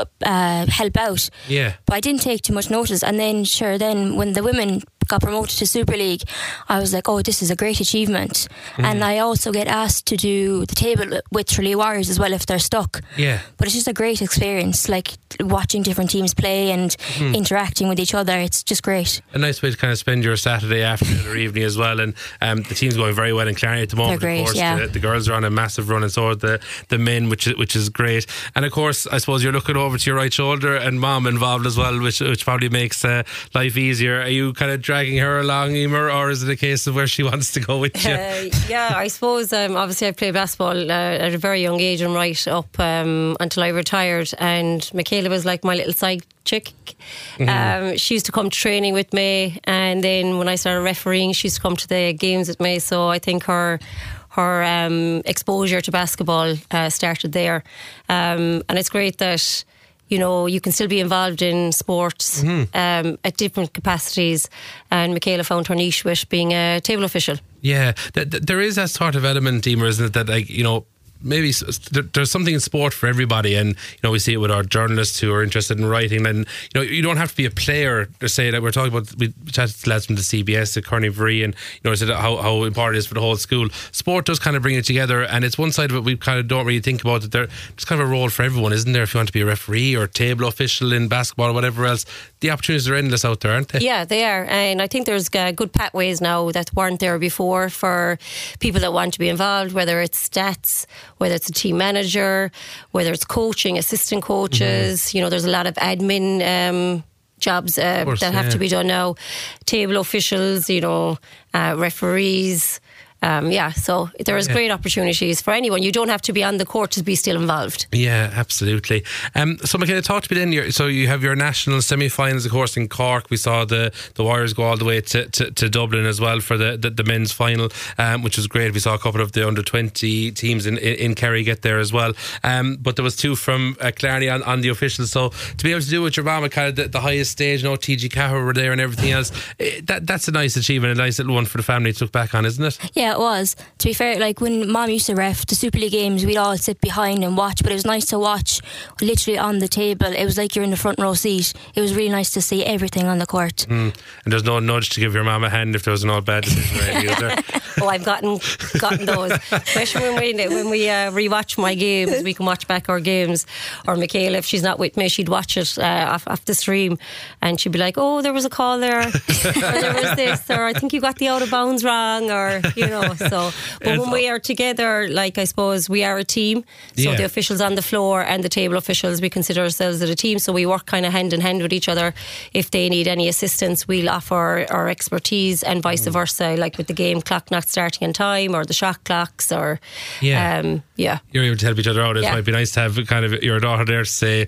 uh, help out. Yeah. But I didn't take too much notice. And then, sure, then when the women got promoted to Super League, I was like, oh, this is a great achievement. Mm. And I also get asked to do the table with Tralee Warriors as well if they're stuck. Yeah. But it's just a great experience, like watching different teams play and mm. interacting with each other. It's just great. A nice way to kind of spend your Saturday afternoon or evening as well. And um, the team's going very well in Killarney at the moment. They're great, of course. yeah. The, the girls are on a massive run, and so are the, the men, which is, which is great. And of course, I suppose you're looking over to your right shoulder and mom involved as well, which which probably makes uh, life easier. Are you kind of dragging her along, Emer, or is it a case of where she wants to go with you? Uh, yeah, I suppose um, obviously I played basketball uh, at a very young age and right up um, until I retired, and Michaela was like my little side chick. Mm-hmm. Um, she used to come to training with me, and then when I started refereeing, she used to come to the games with me. So I think her her um, exposure to basketball uh, started there, um, and it's great that, you know, you can still be involved in sports mm-hmm. um, at different capacities. And Michaela found her niche with being a table official. Yeah, th- th- there is that sort of element, Emer, isn't it? That, like, you know, maybe there's something in sport for everybody, and you know, we see it with our journalists who are interested in writing. And you know, you don't have to be a player to say that. We're talking about, we chatted to lads from the C B S at Kearney Vree, and you know, said how, how important it is for the whole school. Sport does kind of bring it together, and it's one side of it we kind of don't really think about, that there, there's kind of a role for everyone, isn't there? If you want to be a referee or table official in basketball or whatever else, the opportunities are endless out there, aren't they? Yeah, they are. And I think there's uh, good pathways now that weren't there before for people that want to be involved, whether it's stats, whether it's a team manager, whether it's coaching, assistant coaches. Mm-hmm. You know, there's a lot of admin um, jobs uh, course, that have yeah. to be done now. Table officials, you know, uh, referees. Um, yeah, so there is yeah. great opportunities for anyone. You don't have to be on the court to be still involved. Yeah, absolutely. Um, so, Michaela, talk to me then. Your, so you have your national semi-finals, of course, in Cork. We saw the, the Warriors go all the way to, to, to Dublin as well for the, the, the men's final, um, which was great. We saw a couple of the under twenty teams in, in, in Kerry get there as well. Um, but there was two from uh, Killarney on, on the officials. So to be able to do it with your mama, kind of the, the highest stage, you know, T G Cahir were there and everything else, it, that that's a nice achievement, a nice little one for the family to look back on, isn't it? Yeah, it was. To be fair, like when Mom used to ref the Super League games, we'd all sit behind and watch, but it was nice to watch literally on the table. It was like you're in the front row seat. It was really nice to see everything on the court. Mm. And there's no nudge to give your mom a hand if there was an all bad decision or anything, is there? Oh, I've gotten gotten those, especially when we when we uh, rewatch my games. We can watch back our games, or Michaela, if she's not with me, she'd watch it uh, off, off the stream, and she'd be like, "Oh, there was a call there, or there was this, or I think you got the out of bounds wrong," or you know. So, but when we are together, like I suppose we are a team. So yeah. the officials on the floor and the table officials, we consider ourselves as a team. So we work kind of hand in hand with each other. If they need any assistance, we'll offer our expertise, and vice mm. versa. Like with the game clock not starting in time, or the shot clocks, or yeah, um, yeah, you're able to help each other out. It yeah. might be nice to have kind of your daughter there to say,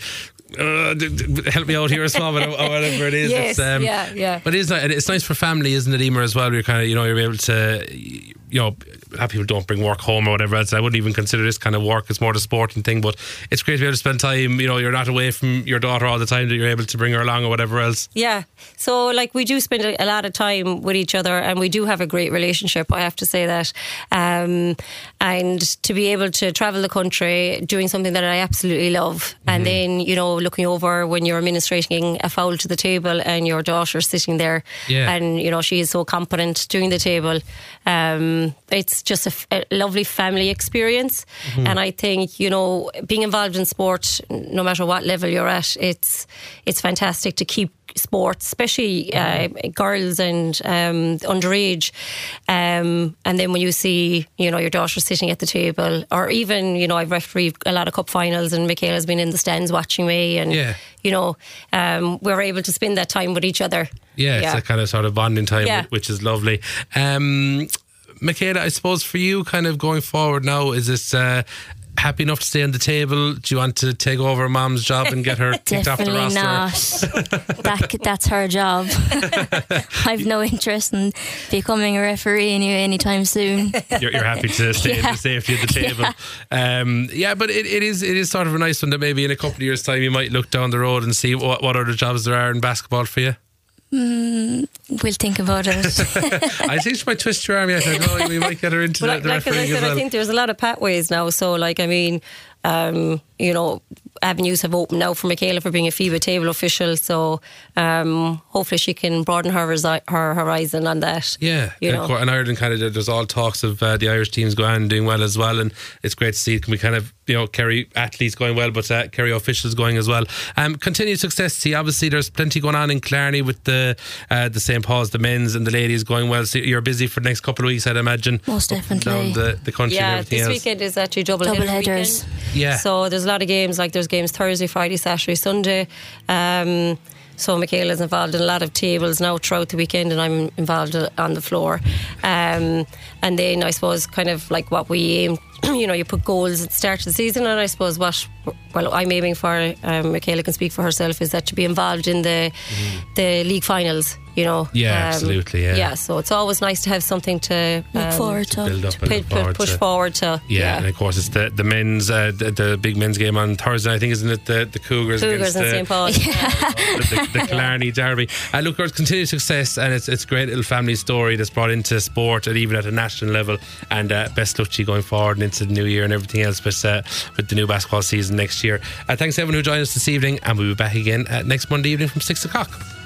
uh, d- d- help me out here as well, or whatever it is. Yes, it's, um, yeah, yeah. But it is, it's nice for family, isn't it, Emer, as well? You're kind of, you know, you're able to, you know, a lot of people don't bring work home or whatever else. I wouldn't even consider this kind of work. It's more the sporting thing, but it's great to be able to spend time. You know, you're not away from your daughter all the time, that you're able to bring her along or whatever else. Yeah. So, like, we do spend a, a lot of time with each other, and we do have a great relationship, I have to say that. Um, and to be able to travel the country doing something that I absolutely love, mm-hmm. and then, you know, looking over when you're administrating a foul to the table and your daughter's sitting there, yeah. and, you know, she is so competent doing the table. Um, it's just a, f- a lovely family experience. Mm-hmm. And I think, you know, being involved in sport, no matter what level you're at, it's it's fantastic to keep sports, especially uh, girls and um, underage. Um, and then when you see, you know, your daughter sitting at the table, or even, you know, I've refereed a lot of cup finals and Michaela's been in the stands watching me, and, yeah. you know, um, we're able to spend that time with each other. Yeah, yeah. it's a kind of sort of bonding time, yeah. which is lovely. Um, Michaela, I suppose for you, kind of going forward now, is this uh, happy enough to stay on the table? Do you want to take over Mom's job and get her kicked off the roster? Definitely not. that, that's her job. I've no interest in becoming a referee anyway anytime soon. You're, you're happy to stay yeah. in the safety of the table. Yeah, um, yeah but it, it is it is sort of a nice one that maybe in a couple of years' time you might look down the road and see what, what other jobs there are in basketball for you. Mm, we'll think about it. I think she might twist your arm yet. I know we might get her into well, the, the like, like refereeing I said, as well. I think there's a lot of pathways now. So, like, I mean, um, you know, avenues have opened now for Michaela for being a FIBA table official. So, um, hopefully, she can broaden her resi- her horizon on that. Yeah, you and, know. of course, in Ireland, kind of, there's all talks of uh, the Irish teams going on and doing well as well, and it's great to see. Can we kind of, you know, Kerry athletes going well, but uh, Kerry officials going as well. Um, continued success. See, obviously, there's plenty going on in Clarny with the uh, the Saint Paul's, the men's and the ladies going well. So you're busy for the next couple of weeks, I'd imagine. Most definitely. Down the, the country yeah, and everything this else. weekend is actually double, double header headers. weekend. Yeah. So there's a lot of games. Like there's games Thursday, Friday, Saturday, Sunday. Um, so Michaela's involved in a lot of tables now throughout the weekend, and I'm involved on the floor. Um, and then I suppose kind of like what we aim. You know, you put goals at the start of the season, and I suppose what well I'm aiming for, um, Michaela can speak for herself, is that to be involved in the mm. the league finals. You know, yeah, um, absolutely, yeah. yeah. So it's always nice to have something to look um, forward to, to build up to and pu- look forward push to. forward to. Yeah, yeah, and of course it's the the men's uh, the, the big men's game on Thursday. I think, isn't it the the Cougars, Cougars against and the, Saint Paul, yeah. the, the, the Killarney derby. Uh, look, there's continued success, and it's it's a great little family story that's brought into sport and even at a national level. And uh, best luck to you going forward and into the new year and everything else with uh, with the new basketball season next year. Uh, thanks to everyone who joined us this evening, and we'll be back again uh, next Monday evening from six o'clock.